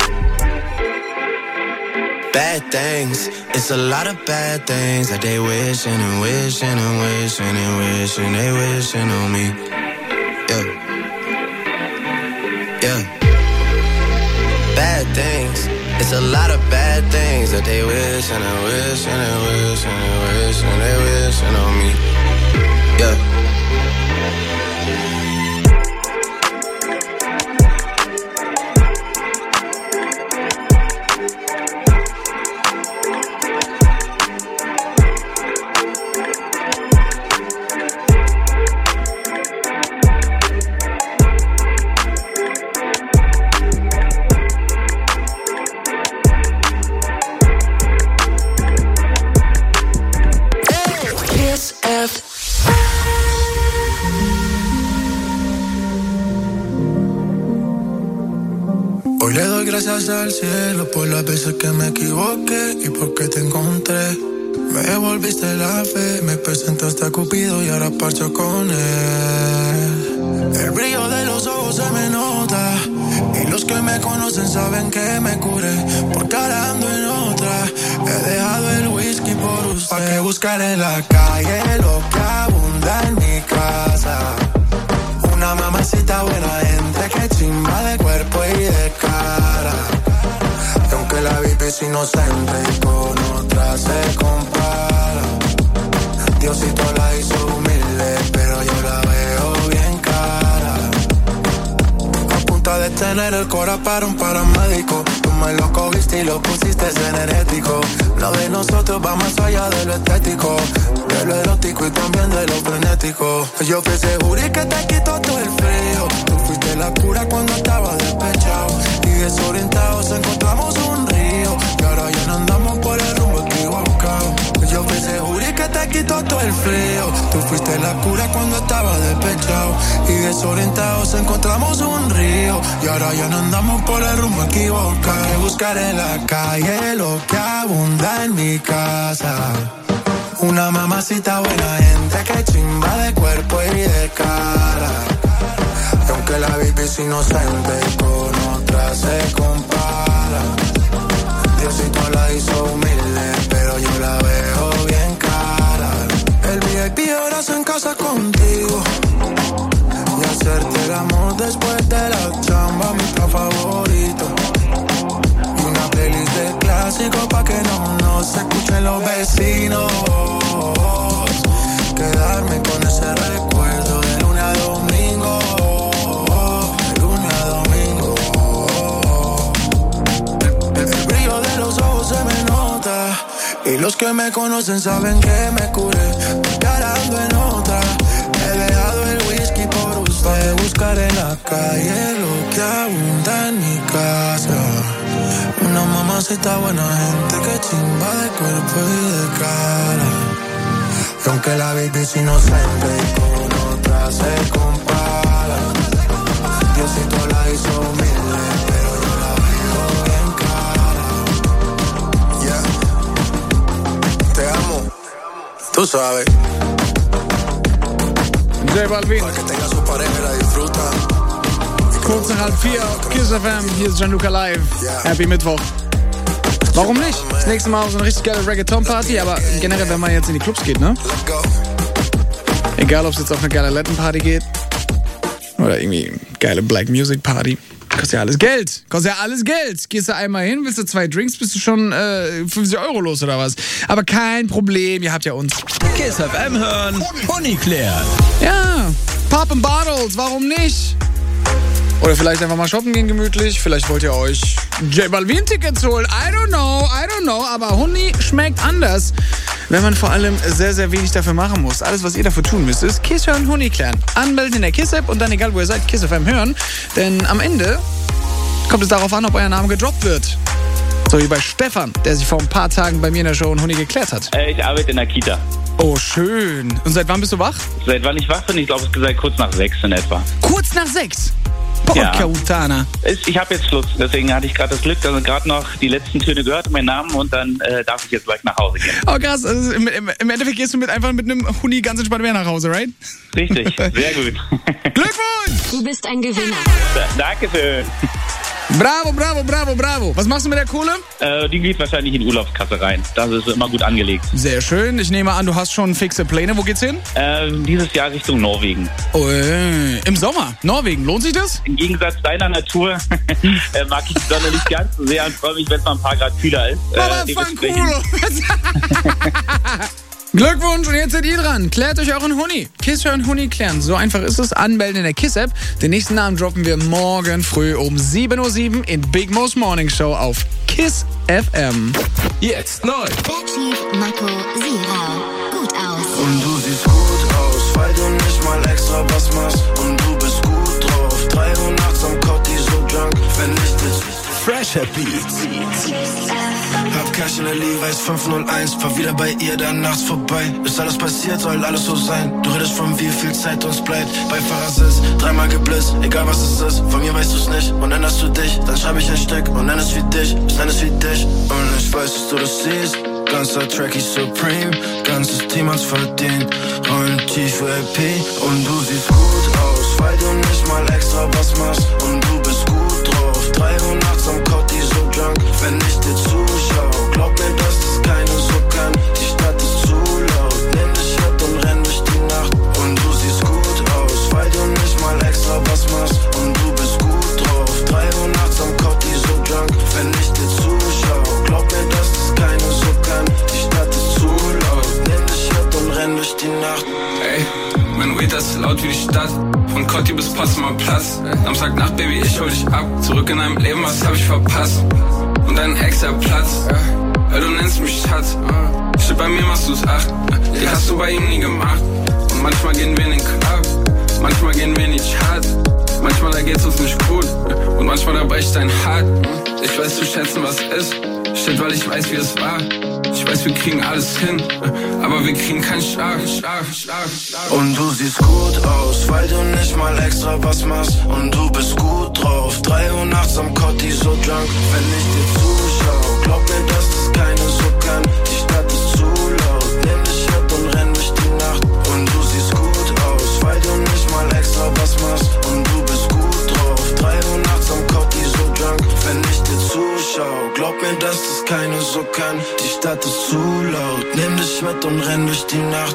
bad things. It's a lot of bad things that they wishing and wishing and wishing and wishing they wishing on me. Yeah. Yeah. Bad things. It's a lot of bad things that they wish and they wish and they wish and they wish and they wishing on me. Yeah.
Hoy le doy gracias al cielo por las veces que me equivoqué y porque te encontré. Me devolviste la fe, me presentaste a Cupido y ahora parcho con él. El brillo de los ojos se me nota y los que me conocen saben que me curé, porque ahora ando en otra. He dejado el whisky por usted. Pa' que buscar en la calle lo que abunda en mi casa. Una mamacita buena gente que chimba de cuerpo y de cara. Y aunque la V I P es inocente y con otra se compara, Diosito la hizo humilde, pero yo la veo bien cara. A punta de tener el cora para un paramédico, tú me lo cogiste y lo pusiste energético. Lo de nosotros va más allá de lo estético, de lo erótico y también de lo frenético. Yo fui ese jury que te quitó todo el frío. Tú fuiste la cura cuando estaba despechado y desorientados encontramos un río. Y ahora ya no andamos por el rumbo equivocado. Yo fui ese jury que te quitó notó el frío. Tú fuiste la cura cuando estaba despechado. Y desorientados encontramos un río. Y ahora ya no andamos por el rumbo equivocado. Que buscar en la calle lo que abunda en mi casa. Una mamacita buena gente que chimba de cuerpo y de cara. Y aunque la baby es inocente, con otra se compara. Diosito la hizo humilde, pero yo la veo bien cara. El V I P ahora se en casa contigo. Y hacerte el amor después de la chamba, mi plan favorito. Y una playlist de clásicos pa' que no nos escuchen los vecinos. Quedarme con ese recuerdo de lunes a domingo. De lunes a domingo. El, el brillo de los ojos se me nota. Y los que me conocen saben que me curé. Porque ahora ando en otra. He dejado el whisky por usted. Buscar en la calle lo que abunda en mi casa. Una mamacita buena gente que chimba de cuerpo y de cara. Y aunque la baby es inocente y con otra se compara. Diosito la hizo humilde, pero yo la veo bien cara. Yeah. Te amo, tú sabes.
J Balvin.
Para que tenga su pareja y la disfruta.
Kurz nach halb vier, Kiss F M, hier ist Gianluca Live. Yeah. Happy Mittwoch. Warum nicht? Das nächste Mal so eine richtig geile Reggaeton-Party, aber generell, wenn man jetzt in die Clubs geht, ne? Egal, ob es jetzt auf eine geile Latin-Party geht oder irgendwie geile Black Music Party. Kostet ja alles Geld. Kostet ja alles Geld. Gehst du einmal hin, willst du zwei Drinks, bist du schon äh, fünfzig Euro los oder was? Aber kein Problem, ihr habt ja uns.
Kiss F M hören, Honig klären.
Ja, Pop and Bottles, warum nicht? Oder vielleicht einfach mal shoppen gehen gemütlich. Vielleicht wollt ihr euch J Balvin-Tickets holen. I don't know, I don't know. Aber Honig schmeckt anders, wenn man vor allem sehr, sehr wenig dafür machen muss. Alles, was ihr dafür tun müsst, ist Kiss hören, Honig klären. Anmelden in der Kiss-App und dann, egal wo ihr seid, Kiss F M hören. Denn am Ende kommt es darauf an, ob euer Name gedroppt wird. So wie bei Stefan, der sich vor ein paar Tagen bei mir in der Show in Honig geklärt hat.
Äh, ich arbeite in der Kita.
Oh, schön. Und seit wann bist du wach?
Seit wann ich wach bin? Ich glaube, es ist seit kurz nach sechs in etwa.
Kurz nach sechs?
Ja.
Utana.
Ich habe jetzt Schluss, deswegen hatte ich gerade das Glück, dass ich gerade noch die letzten Töne gehört, meinen Namen, und dann äh, darf ich jetzt gleich nach Hause gehen.
Oh krass, also im, im Endeffekt gehst du mit einfach mit einem Huni ganz entspannt wieder nach Hause, right?
Richtig, sehr gut.
Glückwunsch!
Du bist ein Gewinner.
Dankeschön.
Bravo, bravo, bravo, bravo. Was machst du mit der Kohle?
Äh, die geht wahrscheinlich in die Urlaubskasse rein. Das ist immer gut angelegt.
Sehr schön. Ich nehme an, du hast schon fixe Pläne. Wo geht's hin?
Äh, dieses Jahr Richtung Norwegen.
Oh, äh, im Sommer? Norwegen, lohnt sich das?
Im Gegensatz deiner Natur äh, mag ich die Sonne nicht ganz so sehr und freue mich, wenn es mal ein paar Grad kühler ist.
Aber
äh,
fang cool. Glückwunsch, und jetzt seid ihr dran. Klärt euch euren Huni. Kiss hören, Huni klären. So einfach ist es. Anmelden in der Kiss-App. Den nächsten Namen droppen wir morgen früh um sieben Uhr sieben in Big Mo's Morning Show auf Kiss F M.
Jetzt neu.
Chief, Marco, Sira. Gut aus.
Und du siehst gut aus, weil du nicht mal extra was machst. Und du bist gut drauf. drei Uhr nachts am Cotti, so drunk, wenn nicht das.
Fresher Beats.
Hab Cash in der Levi's fünf null eins, fahr wieder bei ihr dann nachts vorbei. Ist alles passiert, soll alles so sein. Du redest von wie viel Zeit uns bleibt. Beifahrersitz, dreimal geblitzt, egal was es ist. Von mir weißt du's nicht und änderst du dich. Dann schreib ich ein Stück und nenn es wie dich. Ich nenn es wie dich und ich weiß, dass du das siehst. Ganzer Track ist Supreme, ganzes Team hat's verdient. Rollen tief für L P und du siehst gut aus, weil du nicht mal extra was machst. Und du bist gut drauf, drei Uhr nachts am Cotti, so drunk, wenn ich dir zuschau. Glaub mir, dass das keiner so kann, die Stadt ist zu laut. Nimm dich mit und renn durch die Nacht. Und du siehst gut aus, weil du nicht mal extra was machst. Und du bist gut drauf, drei Uhr nachts am Cotti, so drunk, wenn ich dir zuschau. Glaub mir, dass das keiner so kann, die Stadt ist zu laut. Nimm dich mit und renn durch die Nacht.
Ey, mein Weed ist laut wie die Stadt. Von Cotti bis Potsdamer Platz. Samstagnacht, Baby, ich hol dich ab. Zurück in deinem Leben, was hab ich verpasst? Und dein extra Platz, weil du nennst mich Schatz. Shit, bei mir machst du's acht. Die hast du bei ihm nie gemacht. Und manchmal gehen wir in den Club, manchmal gehen wir nicht hart. Manchmal da geht's uns nicht gut und manchmal da bricht dein Hart. Ich weiß zu schätzen, was ist. Shit, weil ich weiß, wie es war. Ich weiß, wir kriegen alles hin, aber wir kriegen keinen Schlag, Schlag, Schlag, Schlag.
Und du siehst gut aus, weil du nicht mal extra was machst. Und du bist gut drauf, drei Uhr nachts am Kotti so drunk. Wenn ich dir zuschau, glaub mir, dass das keine so kann. Die Stadt ist zu laut, nimm dich mit und renn durch die Nacht. Und du siehst gut aus, weil du nicht mal extra was machst. Und du bist gut drauf, drei Uhr nachts am Kotti so drunk. Wenn ich dir zuschau, glaub mir, dass das keine so kann. Die Stadt ist zu laut, nimm dich mit und renn durch die Nacht.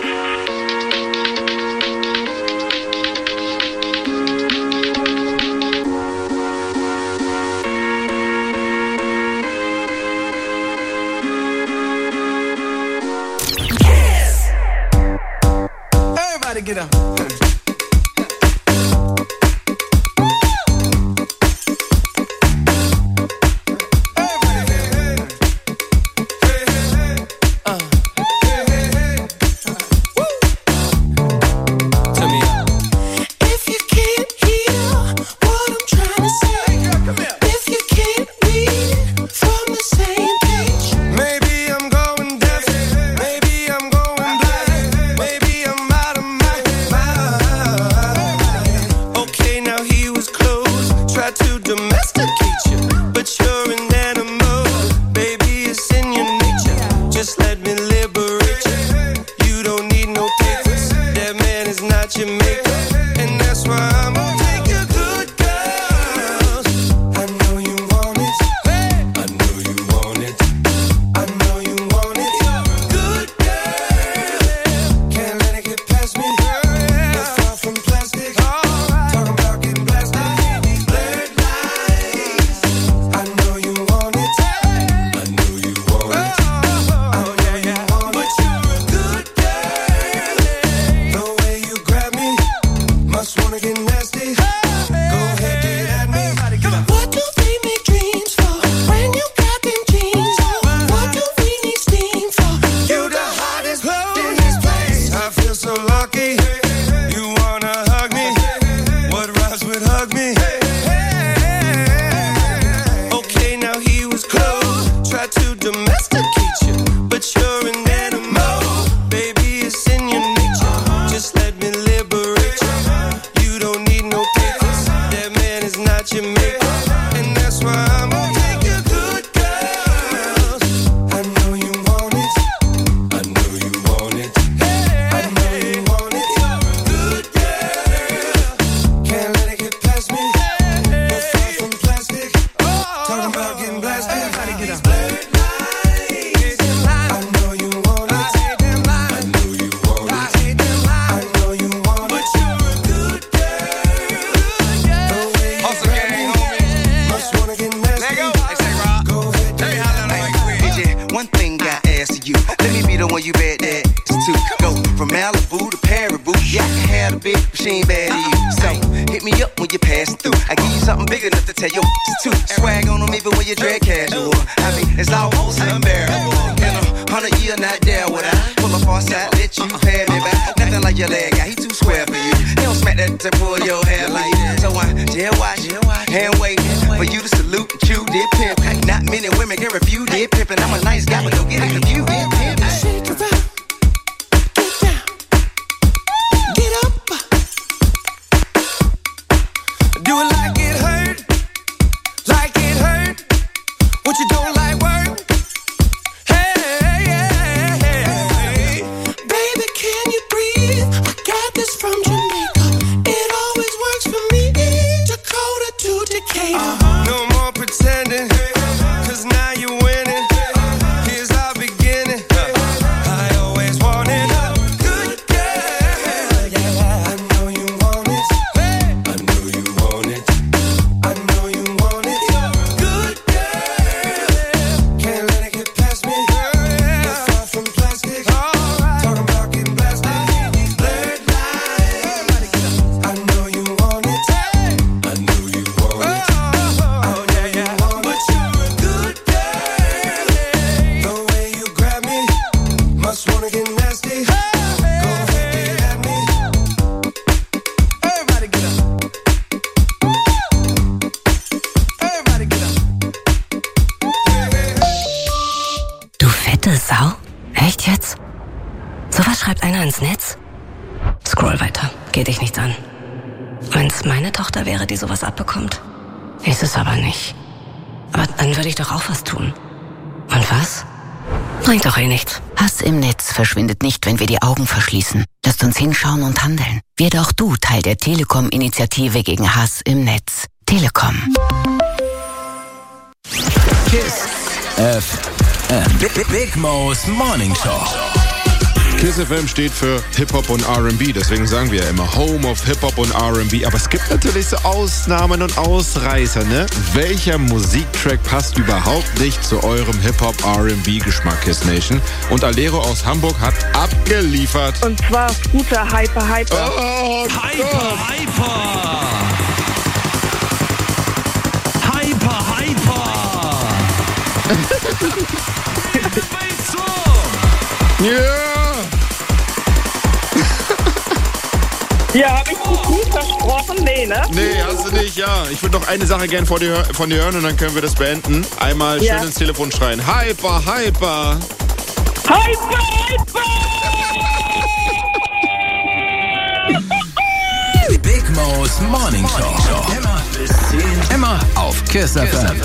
Everybody get up.
No more pretending, cause now you're winning. Here's our beginning.
Fette Sau? Echt jetzt? Sowas schreibt einer ins Netz? Scroll weiter. Geht dich nichts an. Wenn's meine Tochter wäre, die sowas abbekommt. Ist es aber nicht. Aber dann würde ich doch auch was tun. Und was? Bringt doch eh nichts.
Hass im Netz verschwindet nicht, wenn wir die Augen verschließen. Lasst uns hinschauen und handeln. Werde auch du Teil der Telekom-Initiative gegen Hass im Netz. Telekom.
Kiss F M. Big, Big Mo's Morning Show.
Kiss F M steht für Hip-Hop und R and B, deswegen sagen wir ja immer Home of Hip-Hop und R and B. Aber es gibt natürlich so Ausnahmen und Ausreißer, ne? Welcher Musiktrack passt überhaupt nicht zu eurem Hip-Hop-R and B-Geschmack, Kiss Nation? Und Alero aus Hamburg hat abgeliefert.
Und zwar Scooter Hyper Hyper.
Oh,
Hyper, Hyper! Hyper, Hyper!
Ja!
Ja, hab ich zu viel versprochen? Nee, ne?
Nee, hast du nicht, ja. Ich würde noch eine Sache gern von dir, von dir hören und dann können wir das beenden. Einmal
Ja.
schön ins Telefon schreien. Hyper, Hyper!
Hyper, Hyper!
Big Mo's Morning Show. Immer bis zehn. Immer auf Kiss F M.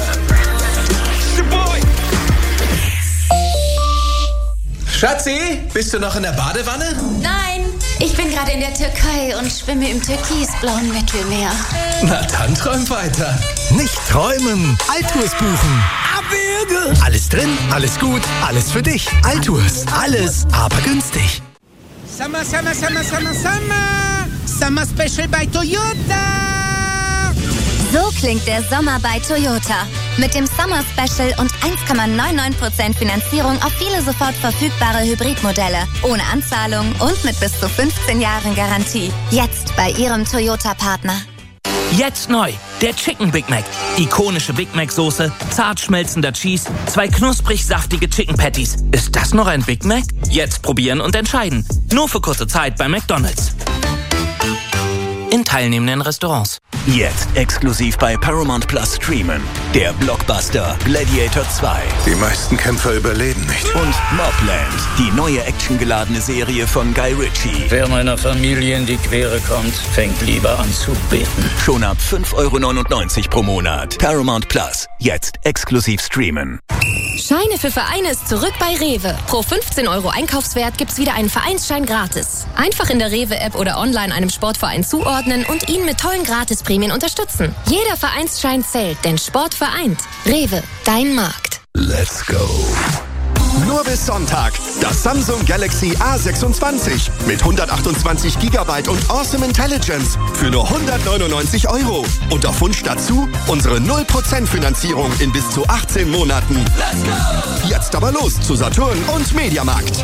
Schatzi, bist du noch in der Badewanne?
Nein, ich bin gerade in der Türkei und schwimme im türkisblauen Mittelmeer.
Na dann träum weiter.
Nicht träumen, Altours buchen. Abwürge. Alles drin, alles gut, alles für dich. Altours, alles, aber günstig.
Summer, Summer, Summer, Summer, Summer. Summer Special bei Toyota.
So klingt der Sommer bei Toyota. Mit dem Summer Special und eins Komma neunundneunzig Prozent Finanzierung auf viele sofort verfügbare Hybridmodelle. Ohne Anzahlung und mit bis zu fünfzehn Jahren Garantie. Jetzt bei Ihrem Toyota-Partner.
Jetzt neu, der Chicken Big Mac. Ikonische Big Mac Soße, zart schmelzender Cheese, zwei knusprig saftige Chicken Patties. Ist das noch ein Big Mac? Jetzt probieren und entscheiden. Nur für kurze Zeit bei McDonald's. In teilnehmenden Restaurants.
Jetzt exklusiv bei Paramount Plus streamen. Der Blockbuster Gladiator zwei.
Die meisten Kämpfer überleben nicht.
Und Mobland, die neue actiongeladene Serie von Guy Ritchie.
Wer meiner Familie in die Quere kommt, fängt lieber an zu beten.
Schon ab fünf Euro neunundneunzig pro Monat. Paramount Plus. Jetzt exklusiv streamen.
Scheine für Vereine ist zurück bei Rewe. Pro fünfzehn Euro Einkaufswert gibt's wieder einen Vereinsschein gratis. Einfach in der Rewe-App oder online einem Sportverein zuordnen und ihn mit tollen Gratisprämien unterstützen. Jeder Vereinsschein zählt, denn Sport vereint. Rewe, dein Markt.
Let's go.
Nur bis Sonntag. Das Samsung Galaxy A sechsundzwanzig mit hundertachtundzwanzig Gigabyte und Awesome Intelligence für nur hundertneunundneunzig Euro. Und auf Wunsch dazu unsere null Prozent Finanzierung in bis zu achtzehn Monaten. Let's go! Jetzt aber los zu Saturn und Mediamarkt.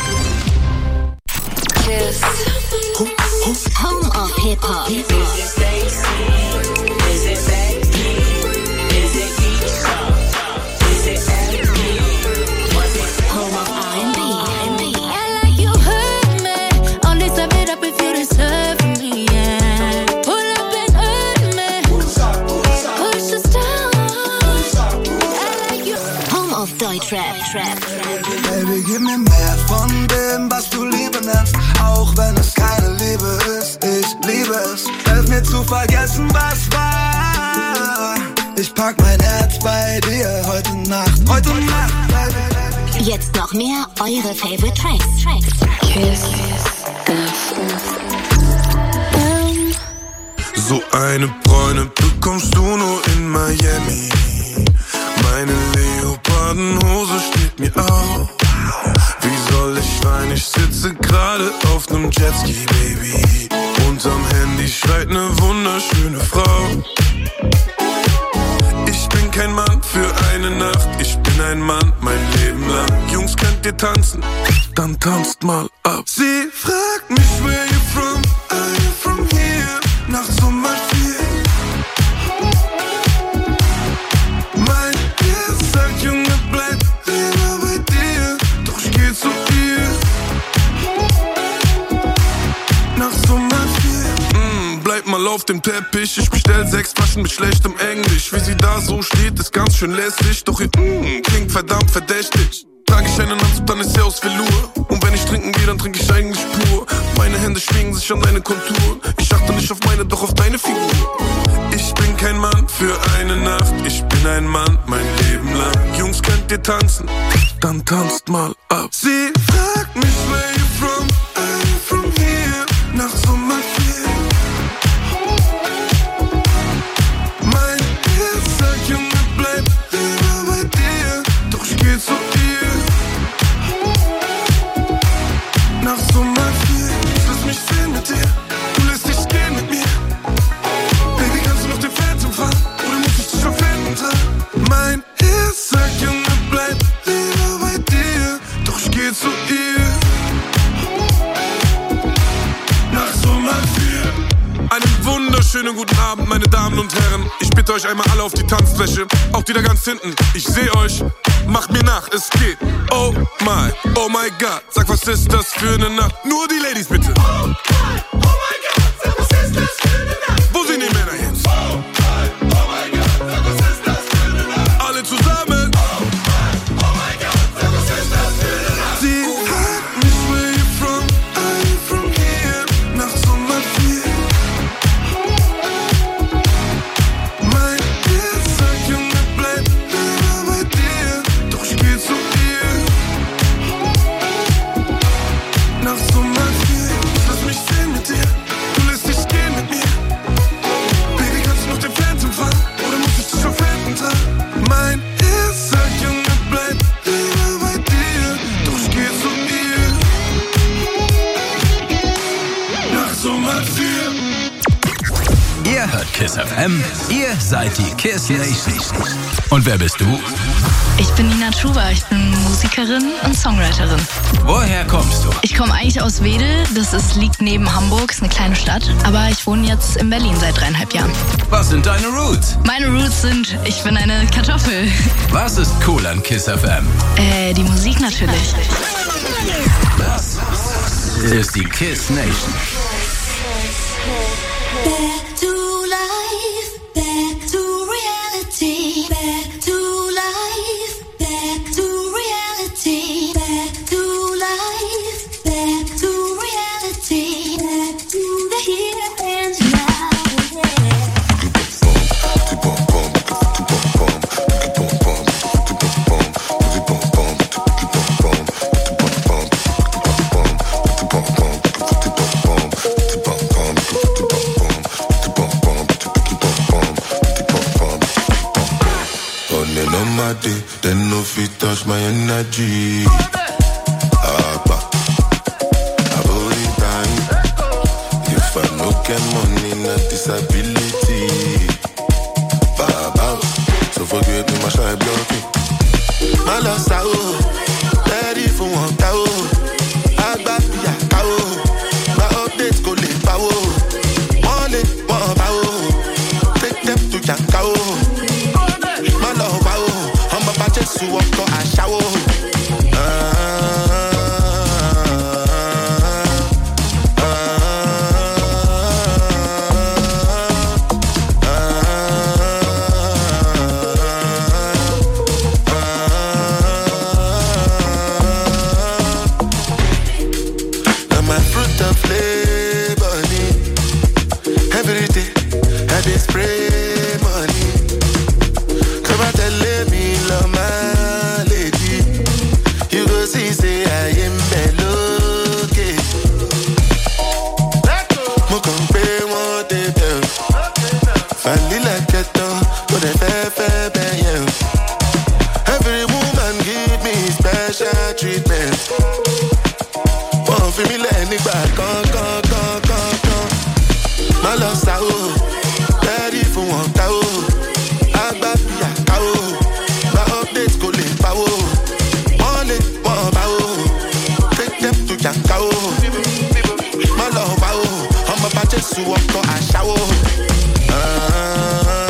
Kiss. Home of Hip-Hop.
Baby, gib mir mehr von dem, was du Liebe nennst, auch wenn es keine Liebe ist. Ich liebe es, hilf mir zu vergessen, was war. Ich pack mein Herz bei dir heute Nacht, heute Nacht.
Jetzt noch mehr eure Favorite Tracks. Kiss.
So eine Bräune bekommst du nur in Miami. Meine Leopardenhose steht mir auf. Wie soll ich weinen? Ich sitze gerade auf nem Jetski, Baby. Unterm Handy schreit ne wunderschöne Frau. Ich bin kein Mann für eine Nacht. Ich bin ein Mann mein Leben lang. Jungs, könnt ihr tanzen? Dann tanzt mal ab. Sie fragt mich, where you from? Are you from here? Nachts um halb vier. Mein Herz sagt, Junge, bleib lieber bei dir. Doch ich geh zu ihr. Nachts um halb vier. Mm, bleib mal auf dem Teppich. Ich bestell sechs Flaschen mit schlechtem Englisch. Wie sie da so steht, ist ganz schön lässig. Doch ihr mm, klingt verdammt verdächtig. Trage ich einen Anzug, dann ist er aus Velour. Und wenn ich trinken gehe, dann trinke ich eigentlich pur. Meine Hände schwingen sich an deine Konturen. Ich achte nicht auf meine, doch auf deine Figur. Ich bin kein Mann für eine Nacht. Ich bin ein Mann mein Leben lang. Jungs, könnt ihr tanzen? Dann tanzt mal ab. Sie fragt mich, where you from? I'm from here. Nach Sommer vier. Mein Herz sagt, Junge, bleib lieber bei dir. Doch ich geh zu ihr. Nach Sommer vier. Ich lass mich sehen mit dir. Du lässt dich gehen mit mir. Baby, kannst du noch den Phantom fahren? Oder muss ich dich auf Händen tragen? Mein Herz sagt, Junge, bleib lieber bei dir. Doch ich geh zu ihr. Nach Sommer vier. Einen wunderschönen guten Abend, meine Damen und Herren. Ich bitte euch einmal alle auf die Tanzfläche. Auch die da ganz hinten. Ich seh euch. Macht mir nach, es geht. Oh my, oh my God. Sag, was ist das für eine Nacht? Nur die Ladies bitte. Oh my, oh my God. Sag, was ist das für eine Nacht? Wo sind die Männer jetzt? Oh my, oh my God. Sag, was ist das für eine Nacht? Alle zusammen. Oh my, oh my God. Sag, was ist das für eine Nacht? Sie fragt mich, where you from? I'm from here. Nach Sommer vier. Mein Herz sagt, Junge, bleib lieber bei dir. Doch ich geh zu ihr. Nach Sommer vier. Lass mich sehen mit dir. Du lässt dich gehen mit mir. Baby, kannst du noch den Phantom fahren? Oder muss ich dich auf Händen tragen? Mein Herz sagt, Junge, bleib lieber bei dir. Doch ich geh zu ihr. Nach Sommer vier.
Ihr hört Kiss F M, ihr seid die Kiss Nation. Und wer bist du?
Ich bin Nina Chuba, ich bin Musikerin und Songwriterin.
Woher kommst du?
Ich komme eigentlich aus Wedel, das ist, liegt neben Hamburg, ist eine kleine Stadt. Aber ich wohne jetzt in Berlin seit dreieinhalb Jahren.
Was sind deine Roots?
Meine Roots sind, ich bin eine Kartoffel.
Was ist cool an Kiss F M?
Äh, die Musik natürlich.
Das ist die Kiss Nation.
Back to life, back to reality, back to life, back to reality, back to life, back to reality, back to the here and now.
They no fit touch my energy. Abba, abori time. If I no get money, not disability. Baba, so forget me, my shy blocking. My loss out, ready for one cow. Agba pia cow. My updates go live power. One leg, one power. Take them to your cow. My love power. Just to walk on a shower. Ah, ah, now my fruit of flavor, every day I dey spray money. Come out and let me love my lady. You go see, say I am melody. Mo kàn pé wọ́n débẹ̀ o. Vanilla kẹtàn, mo dẹ̀ fẹ́ fẹ́ bẹ́ẹ̀ yẹn o. Every woman give me special treatment. Wọ́n fi mí lẹ̀ nígbà kan kan kan kan kan. Má lọ sá o, ready fún wọn ká o. Àgbà fìyà ká o. My updates go live power. One leg, one power. Take them to Yankao. My love power. I'm about to walk on a shower. Ah.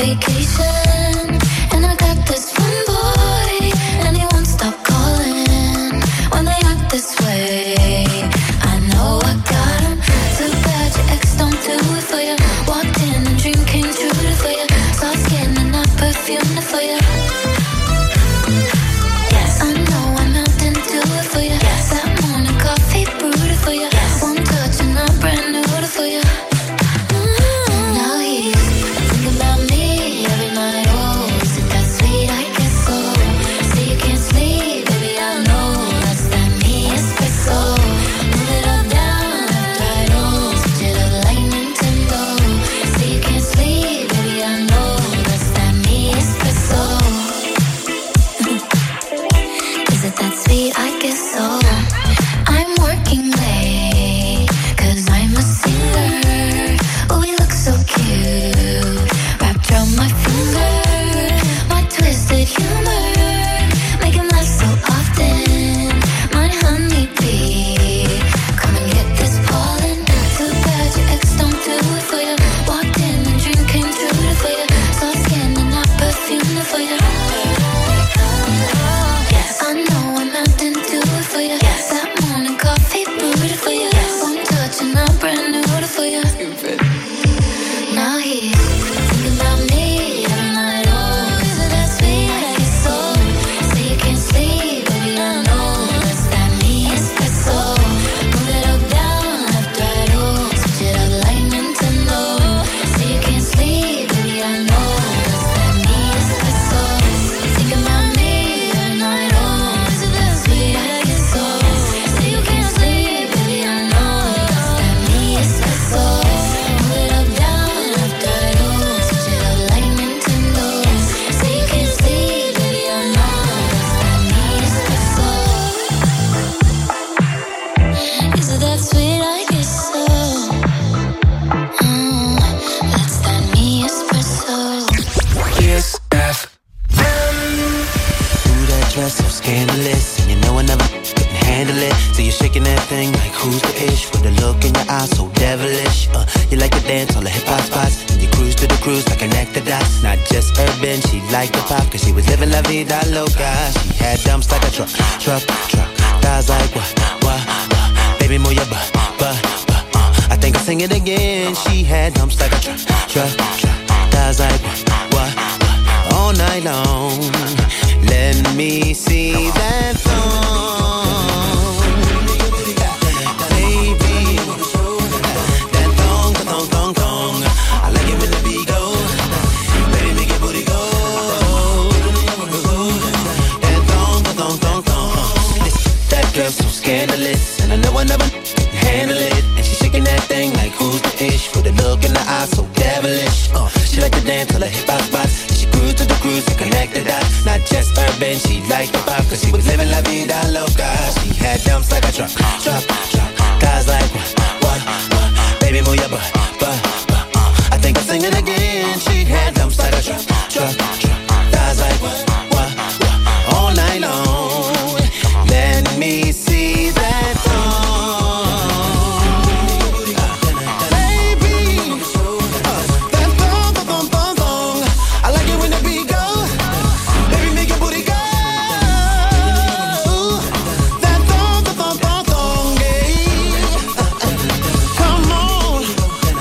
vacation, and I got this one boy, and he won't stop calling when they act this way. I know I got him. Too bad your ex don't do it for you. Walked in and dream came true for you. Soft skin and not perfume for you. Yes, I know I melt into it for you. Yes, that morning coffee brewed it for you. Yes, one touch and I'm brand new for you. Mm, now he's thinking about me every night. Oh, is it that sweet? I guess so. Say you can't sleep, baby, I know that's that me espresso. Move it up, down, left, right, oh, switch it up like Nintendo. Say you can't sleep, baby, I know that's that me espresso. Is it that sweet? I guess so. I'm working late, cause I'm a singer. Oh, we look so cute, wrapped around my finger. My twisted humor, make him laugh so often. My honeybee, come and get this pollen. Too bad your ex don't do it for you. Walked in and dream came true for you. Soft skin and not perfume for you. Yes, I know I'm out and do it for you. Yes, that morning coffee brewed it for you. Yes, one touch and I'm brand new for you. Now he's thinking about me every night. Oh, is it that sweet? I guess so. Say you can't sleep, baby, I know that's that me espresso. Move it up, down, left, right, oh, switch it up like Nintendo. Say you can't sleep, baby, I know that's that me espresso. Thinking about me every night. Oh, is it that sweet? I guess so. Say you can't sleep, baby, I know that's that me espresso. Move it up, down, left, right, oh, switch it up like Nintendo. Say you can't sleep, baby, I know that's that me espresso. Is it that sweet? I guess so. Mm, that's that me espresso.
Kiss F M. Ooh, that dress so scandalous, and you know I never couldn't handle it. So you're shaking that thing like who's the ish, with a look in your eyes so devilish. Uh, you like to dance on the hip hop spots, and you cruise to the cruise like connect the dots. Not just urban, she liked the pop, cause she was living la vida loca. She had dumps like a truck, truck, truck. Thighs like what, what, what? Baby, move your butt, butt, butt. Uh, I think I'll sing it again. She had dumps like a truck, truck, truck. Thighs like what, what, what? All night long. Let me see that thong, baby. That thong, that thong, thong, thong. I like it when the beat go. Baby, make your booty go. That thong, that thong, thong, thong. Listen, that girl so scandalous, and I know I never can handle it. And she shaking that thing like who's the ish, with a look in the eye so devilish. Uh, she like to dance till her hip hop spots. She cruise to the cruise and connect the dots. Not just urban, she liked the pop, cause she was living la vida loca. She had dumps like a truck, truck, truck. Guys like what, what, what? Baby, move your butt, butt, butt. Uh, I think I'll sing it again. She had dumps like a truck, truck, truck. Guys like what, what, what? All night long. Let me see that thong, baby. Uh, that thong, thong, thong, thong, thong. I like it when the beat go. Baby, make your booty go. That thong, thong, thong, thong, thong, yeah. Come on,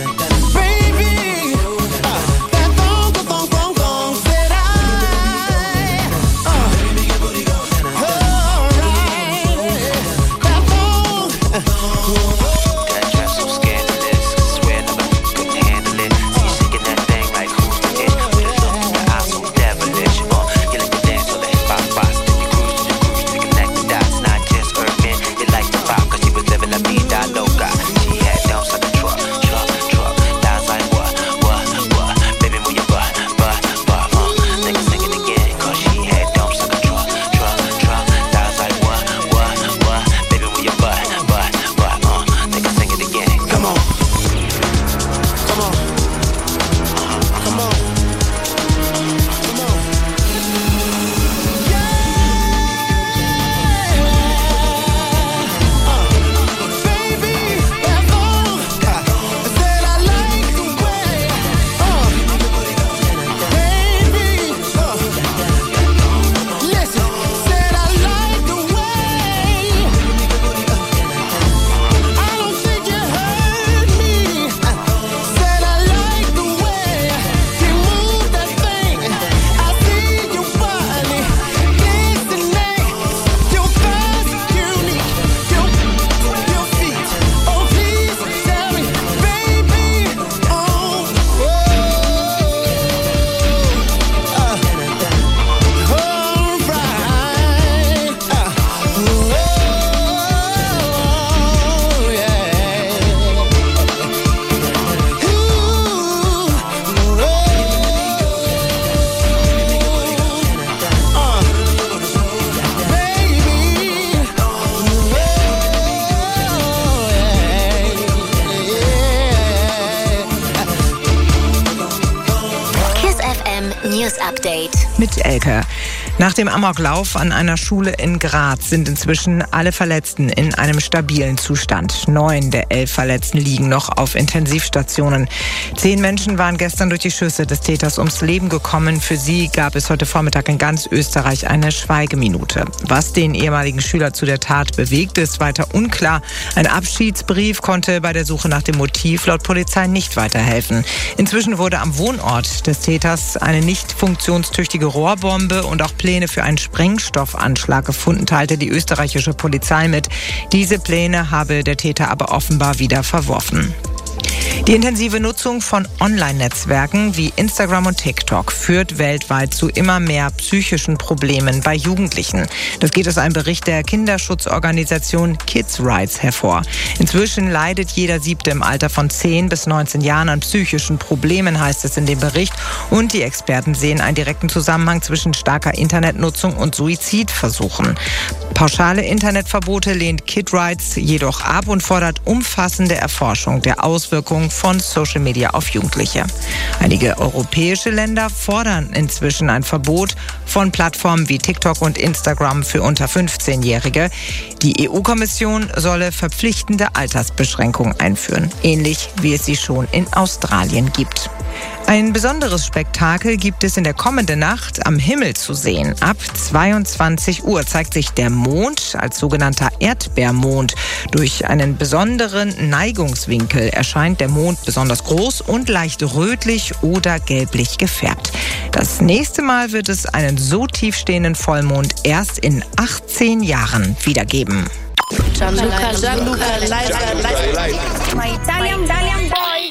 News Update.
Mit Elke. Nach dem Amoklauf an einer Schule in Graz sind inzwischen alle Verletzten in einem stabilen Zustand. Neun der elf Verletzten liegen noch auf Intensivstationen. Zehn Menschen waren gestern durch die Schüsse des Täters ums Leben gekommen. Für sie gab es heute Vormittag in ganz Österreich eine Schweigeminute. Was den ehemaligen Schüler zu der Tat bewegt, ist weiter unklar. Ein Abschiedsbrief konnte bei der Suche nach dem Motiv laut Polizei nicht weiterhelfen. Inzwischen wurde am Wohnort des Täters eine nicht funktionstüchtige Rohrbombe und auch Pläne für einen Sprengstoffanschlag gefunden, teilte die österreichische Polizei mit. Diese Pläne habe der Täter aber offenbar wieder verworfen. Die intensive Nutzung von Online-Netzwerken wie Instagram und TikTok führt weltweit zu immer mehr psychischen Problemen bei Jugendlichen. Das geht aus einem Bericht der Kinderschutzorganisation Kids Rights hervor. Inzwischen leidet jeder Siebte im Alter von zehn bis neunzehn Jahren an psychischen Problemen, heißt es in dem Bericht. Und die Experten sehen einen direkten Zusammenhang zwischen starker Internetnutzung und Suizidversuchen. Pauschale Internetverbote lehnt Kids Rights jedoch ab und fordert umfassende Erforschung der Auswirkungen von Social Media auf Jugendliche. Einige europäische Länder fordern inzwischen ein Verbot von Plattformen wie TikTok und Instagram für unter fünfzehnjährige. Die E U-Kommission solle verpflichtende Altersbeschränkungen einführen, ähnlich wie es sie schon in Australien gibt. Ein besonderes Spektakel gibt es in der kommenden Nacht am Himmel zu sehen. Ab zweiundzwanzig Uhr zeigt sich der Mond als sogenannter Erdbeermond. Durch einen besonderen Neigungswinkel erscheint der Mond besonders groß und leicht rötlich oder gelblich gefärbt. Das nächste Mal wird es einen so tief stehenden Vollmond erst in achtzehn Jahren wieder geben.
Gianluca, Gianluca, live, live, live. My Italian, Italian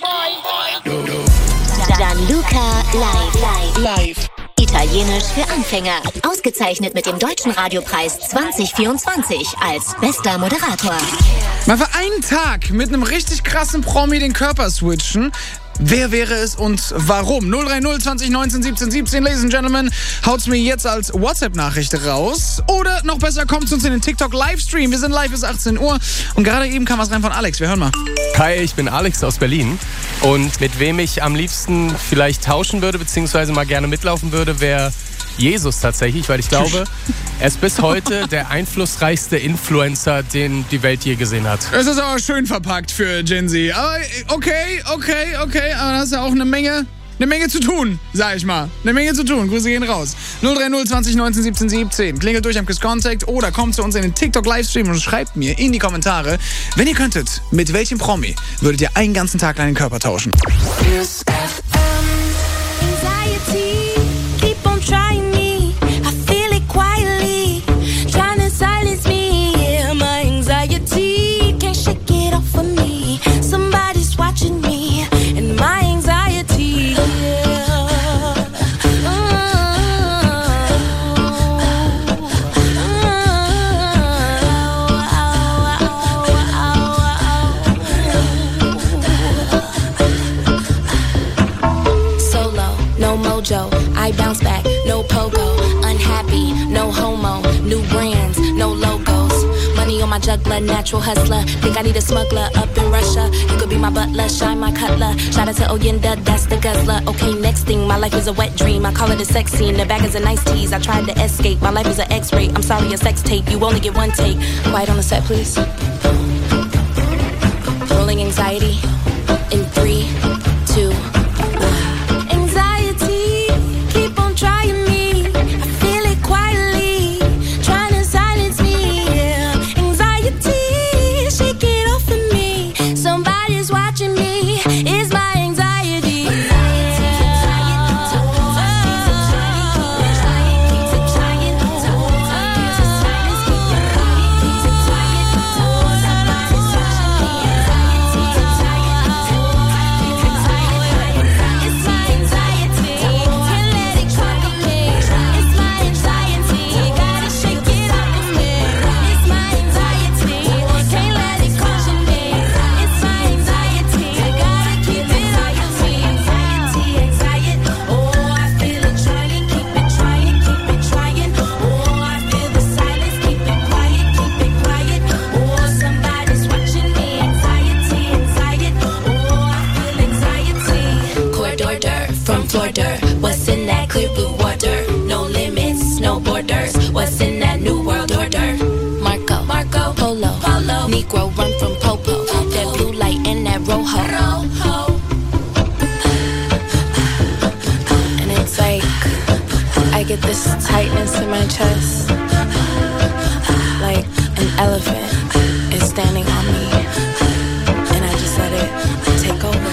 boy.
Gianluca live, live, live. Italienisch für Anfänger. Ausgezeichnet mit dem Deutschen Radiopreis zwanzig vierundzwanzig als bester Moderator.
Mal für einen Tag mit einem richtig krassen Promi den Körper switchen. Wer wäre es und warum? null drei null zwanzig neunzehn siebzehn siebzehn, Ladies and Gentlemen, haut's mir jetzt als WhatsApp-Nachricht raus. Oder noch besser, kommt zu uns in den TikTok-Livestream. Wir sind live bis achtzehn Uhr und gerade eben kam was rein von Alex. Wir hören mal.
Hi, ich bin Alex aus Berlin und mit wem ich am liebsten vielleicht tauschen würde, beziehungsweise mal gerne mitlaufen würde, wäre Jesus tatsächlich, weil ich glaube, er ist bis heute der einflussreichste Influencer, den die Welt je gesehen hat.
Es ist aber schön verpackt für Gen Z. Aber okay, okay, okay, aber da hast ja auch eine Menge, eine Menge zu tun, sag ich mal. Eine Menge zu tun. Grüße gehen raus. null drei null zwanzig neunzehn siebzehn siebzehn. Klingelt durch am Kiss Contact oder kommt zu uns in den TikTok-Livestream und schreibt mir in die Kommentare, wenn ihr könntet, mit welchem Promi würdet ihr einen ganzen Tag lang den Körper tauschen?
Kiss F M. Anxiety, keep on trying me. I feel it quietly, trying to silence me. Yeah, my anxiety can't shake it off of me. Somebody's watching me, and my anxiety. Yeah. Solo, no mojo. I bounce back, no pogo. Unhappy, no homo. New brands, no logos. Money on my juggler, natural hustler. Think I need a smuggler up in Russia. You could be my butler, shine my cutler. Shout out to Oyenda, that's the guzzler. Okay, next thing, my life is a wet dream. I call it a sex scene, the bag is a nice tease. I tried to escape, my life is an X-ray. I'm sorry, a sex tape, you only get one take. Quiet on the set, please. Rolling anxiety in three, two, one. Anxiety, keep on trying me. I feel it quietly, trying to silence me. Yeah. Anxiety, shake it off of me. Somebody's watching me. It's my anxiety. From Florida, what's in that
clear blue water. No limits, no borders. What's in that new world order? Marco, Marco, Polo, Polo. Negro run from Popo. Popo. That blue light and that Rojo. Rojo. And it's like I get this tightness in my chest, like an elephant is standing on me, and I just let it take over.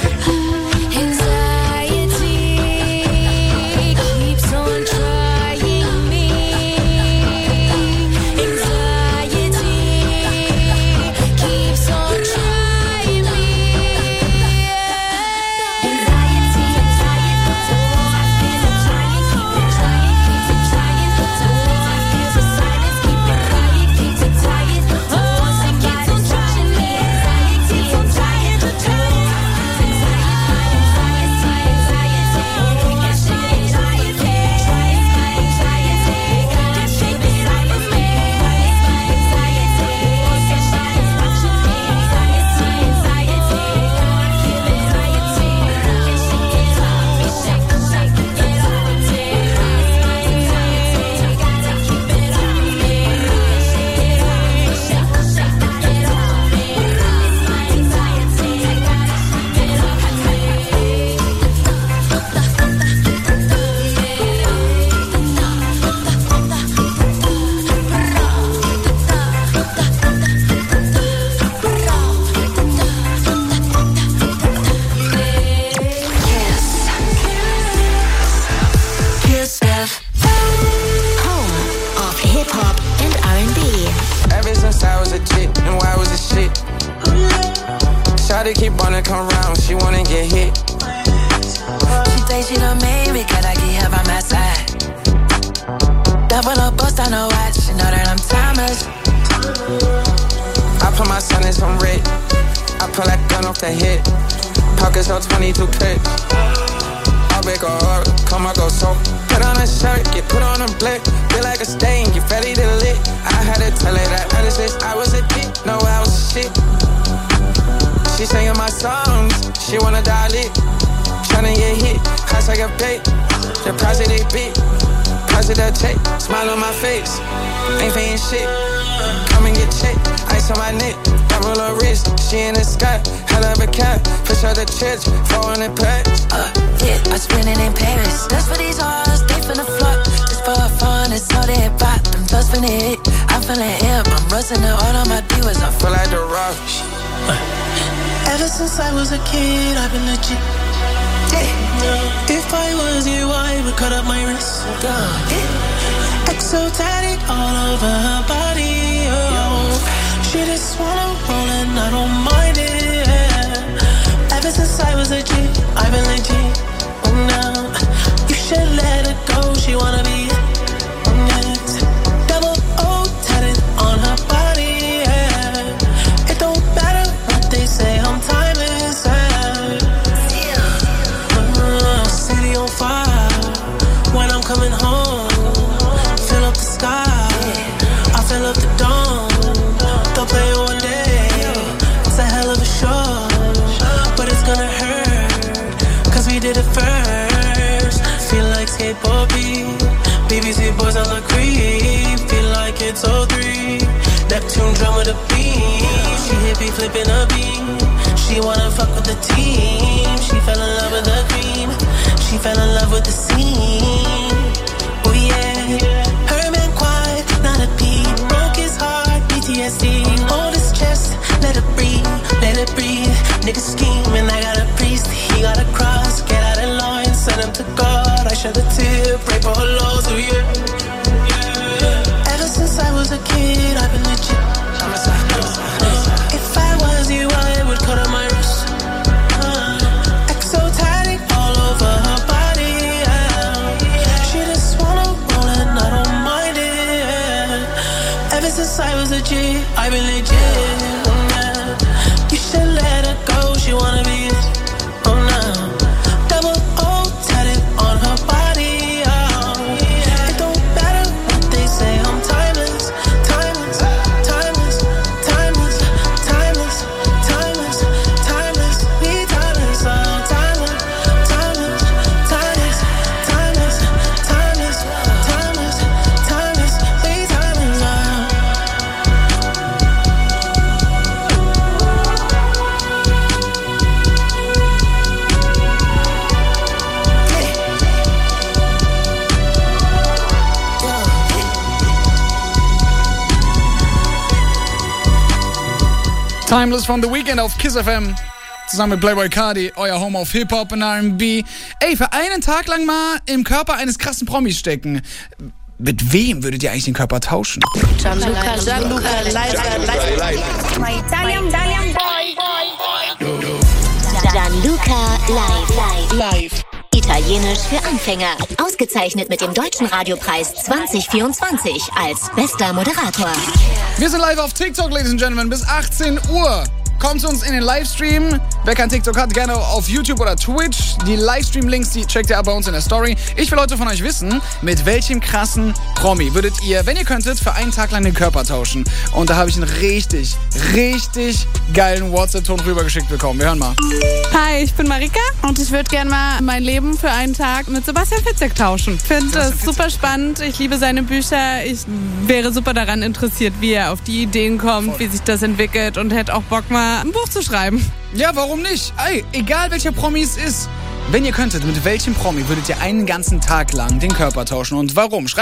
Keep wanna come round, she wanna get hit. She think she done made me, can I get her by my side? Double up, bust on her watch, she know that I'm timeless. I put my son in some red, I pull that gun off the head. Pockets on twenty-two clip. I'll make her hard, come I go so. Put on a shirt, get put on a blick. Feel like a stain, get ready to lit. I had to tell her that I just I was a dick, no I was a shit. She singing my songs, she wanna die lit. Tryna get hit, I take a bait. The price of they beat, price of that check. Smile on my face, ain't paying shit. Come and get checked, ice on my neck. Double her wrist, she in the sky. Hell of a cat, push out the church, four hundred packs. Uh, yeah, I spend it in Paris. That's for these hoes, they finna flock. Just for fun, it's all they bought. Them thugs finna hit, I'm feeling hip. I'm rusting the all of my divas, I feel like the rock. Uh.
Ever since I was a kid, I've been legit. Yeah. If I was you, I would cut up my wrist. Yeah. Exo tatted all over her body. Oh. She just wanna roll and I don't mind it. Yeah. Ever since I was a G, I've been legit. Oh, now you should let her go. She wanna be yes. Double O tatted on her body. Yeah. It don't matter. They say I'm timeless, yeah. uh, City on fire. When I'm coming home, fill up the sky, I fill up the dome. They'll play it one day. It's a hell of a show, but it's gonna hurt, cause we did it first. Feel like skateboard beat, B B C boys on the creep. Feel like it's oh three, Neptune drum with a beat. She hippie flipping a beat. She wanna fuck with the team. She fell in love with the cream. She fell in love with the scene. Oh yeah. Her man quiet, not a peep. Broke his heart, P T S D. Hold his chest, let it breathe, let it breathe. Niggas scheming, I got a priest. He got a cross, get out of line, send him to God. I shed a tear, pray for her loss, oh yeah. Ever since I was a kid, I've been legit. If I was you, I would cut up my wrist. uh, Exo tatted all over her body. Yeah. She just wanna roll and I don't mind it. Yeah. Ever since I was a G, I've been legit. Yeah. You should let her go. She wanna be it. Oh no. Double O tatted on her body. Yeah. It don't matter what they say. I'm timeless, timeless, timeless, timeless, timeless, timeless, timeless. We timeless, oh timeless, timeless, timeless, timeless,
Timeless von The Weeknd auf Kiss F M. Zusammen mit Playboy Cardi, euer Home auf Hip-Hop und R and B. Ey, für einen Tag lang mal im Körper eines krassen Promis stecken. Mit wem würdet ihr eigentlich den Körper tauschen?
Gianluca, Gianluca, live, live, live. My Italian, Italian boy.
Gianluca live, live. Italienisch für Anfänger. Ausgezeichnet mit dem Deutschen Radiopreis zwanzig vierundzwanzig als bester Moderator.
Wir sind live auf TikTok, Ladies and Gentlemen, bis achtzehn Uhr. Kommt zu uns in den Livestream. Wer kein TikTok hat, gerne auf YouTube oder Twitch. Die Livestream-Links, die checkt ihr aber bei uns in der Story. Ich will heute von euch wissen, mit welchem krassen Promi würdet ihr, wenn ihr könntet, für einen Tag lang den Körper tauschen? Und da habe ich einen richtig, richtig geilen WhatsApp-Ton rübergeschickt bekommen. Wir hören mal.
Hi, ich bin Marika und ich würde gerne mal mein Leben für einen Tag mit Sebastian Fitzek tauschen. Ich finde das super spannend. Ich liebe seine Bücher. Ich wäre super daran interessiert, wie er auf die Ideen kommt, Voll. wie sich das entwickelt und hätte auch Bock mal ein Buch zu schreiben.
Ja, warum nicht? Ey, egal welcher Promi es ist. Wenn ihr könntet, mit welchem Promi würdet ihr einen ganzen Tag lang den Körper tauschen und warum? Schreibt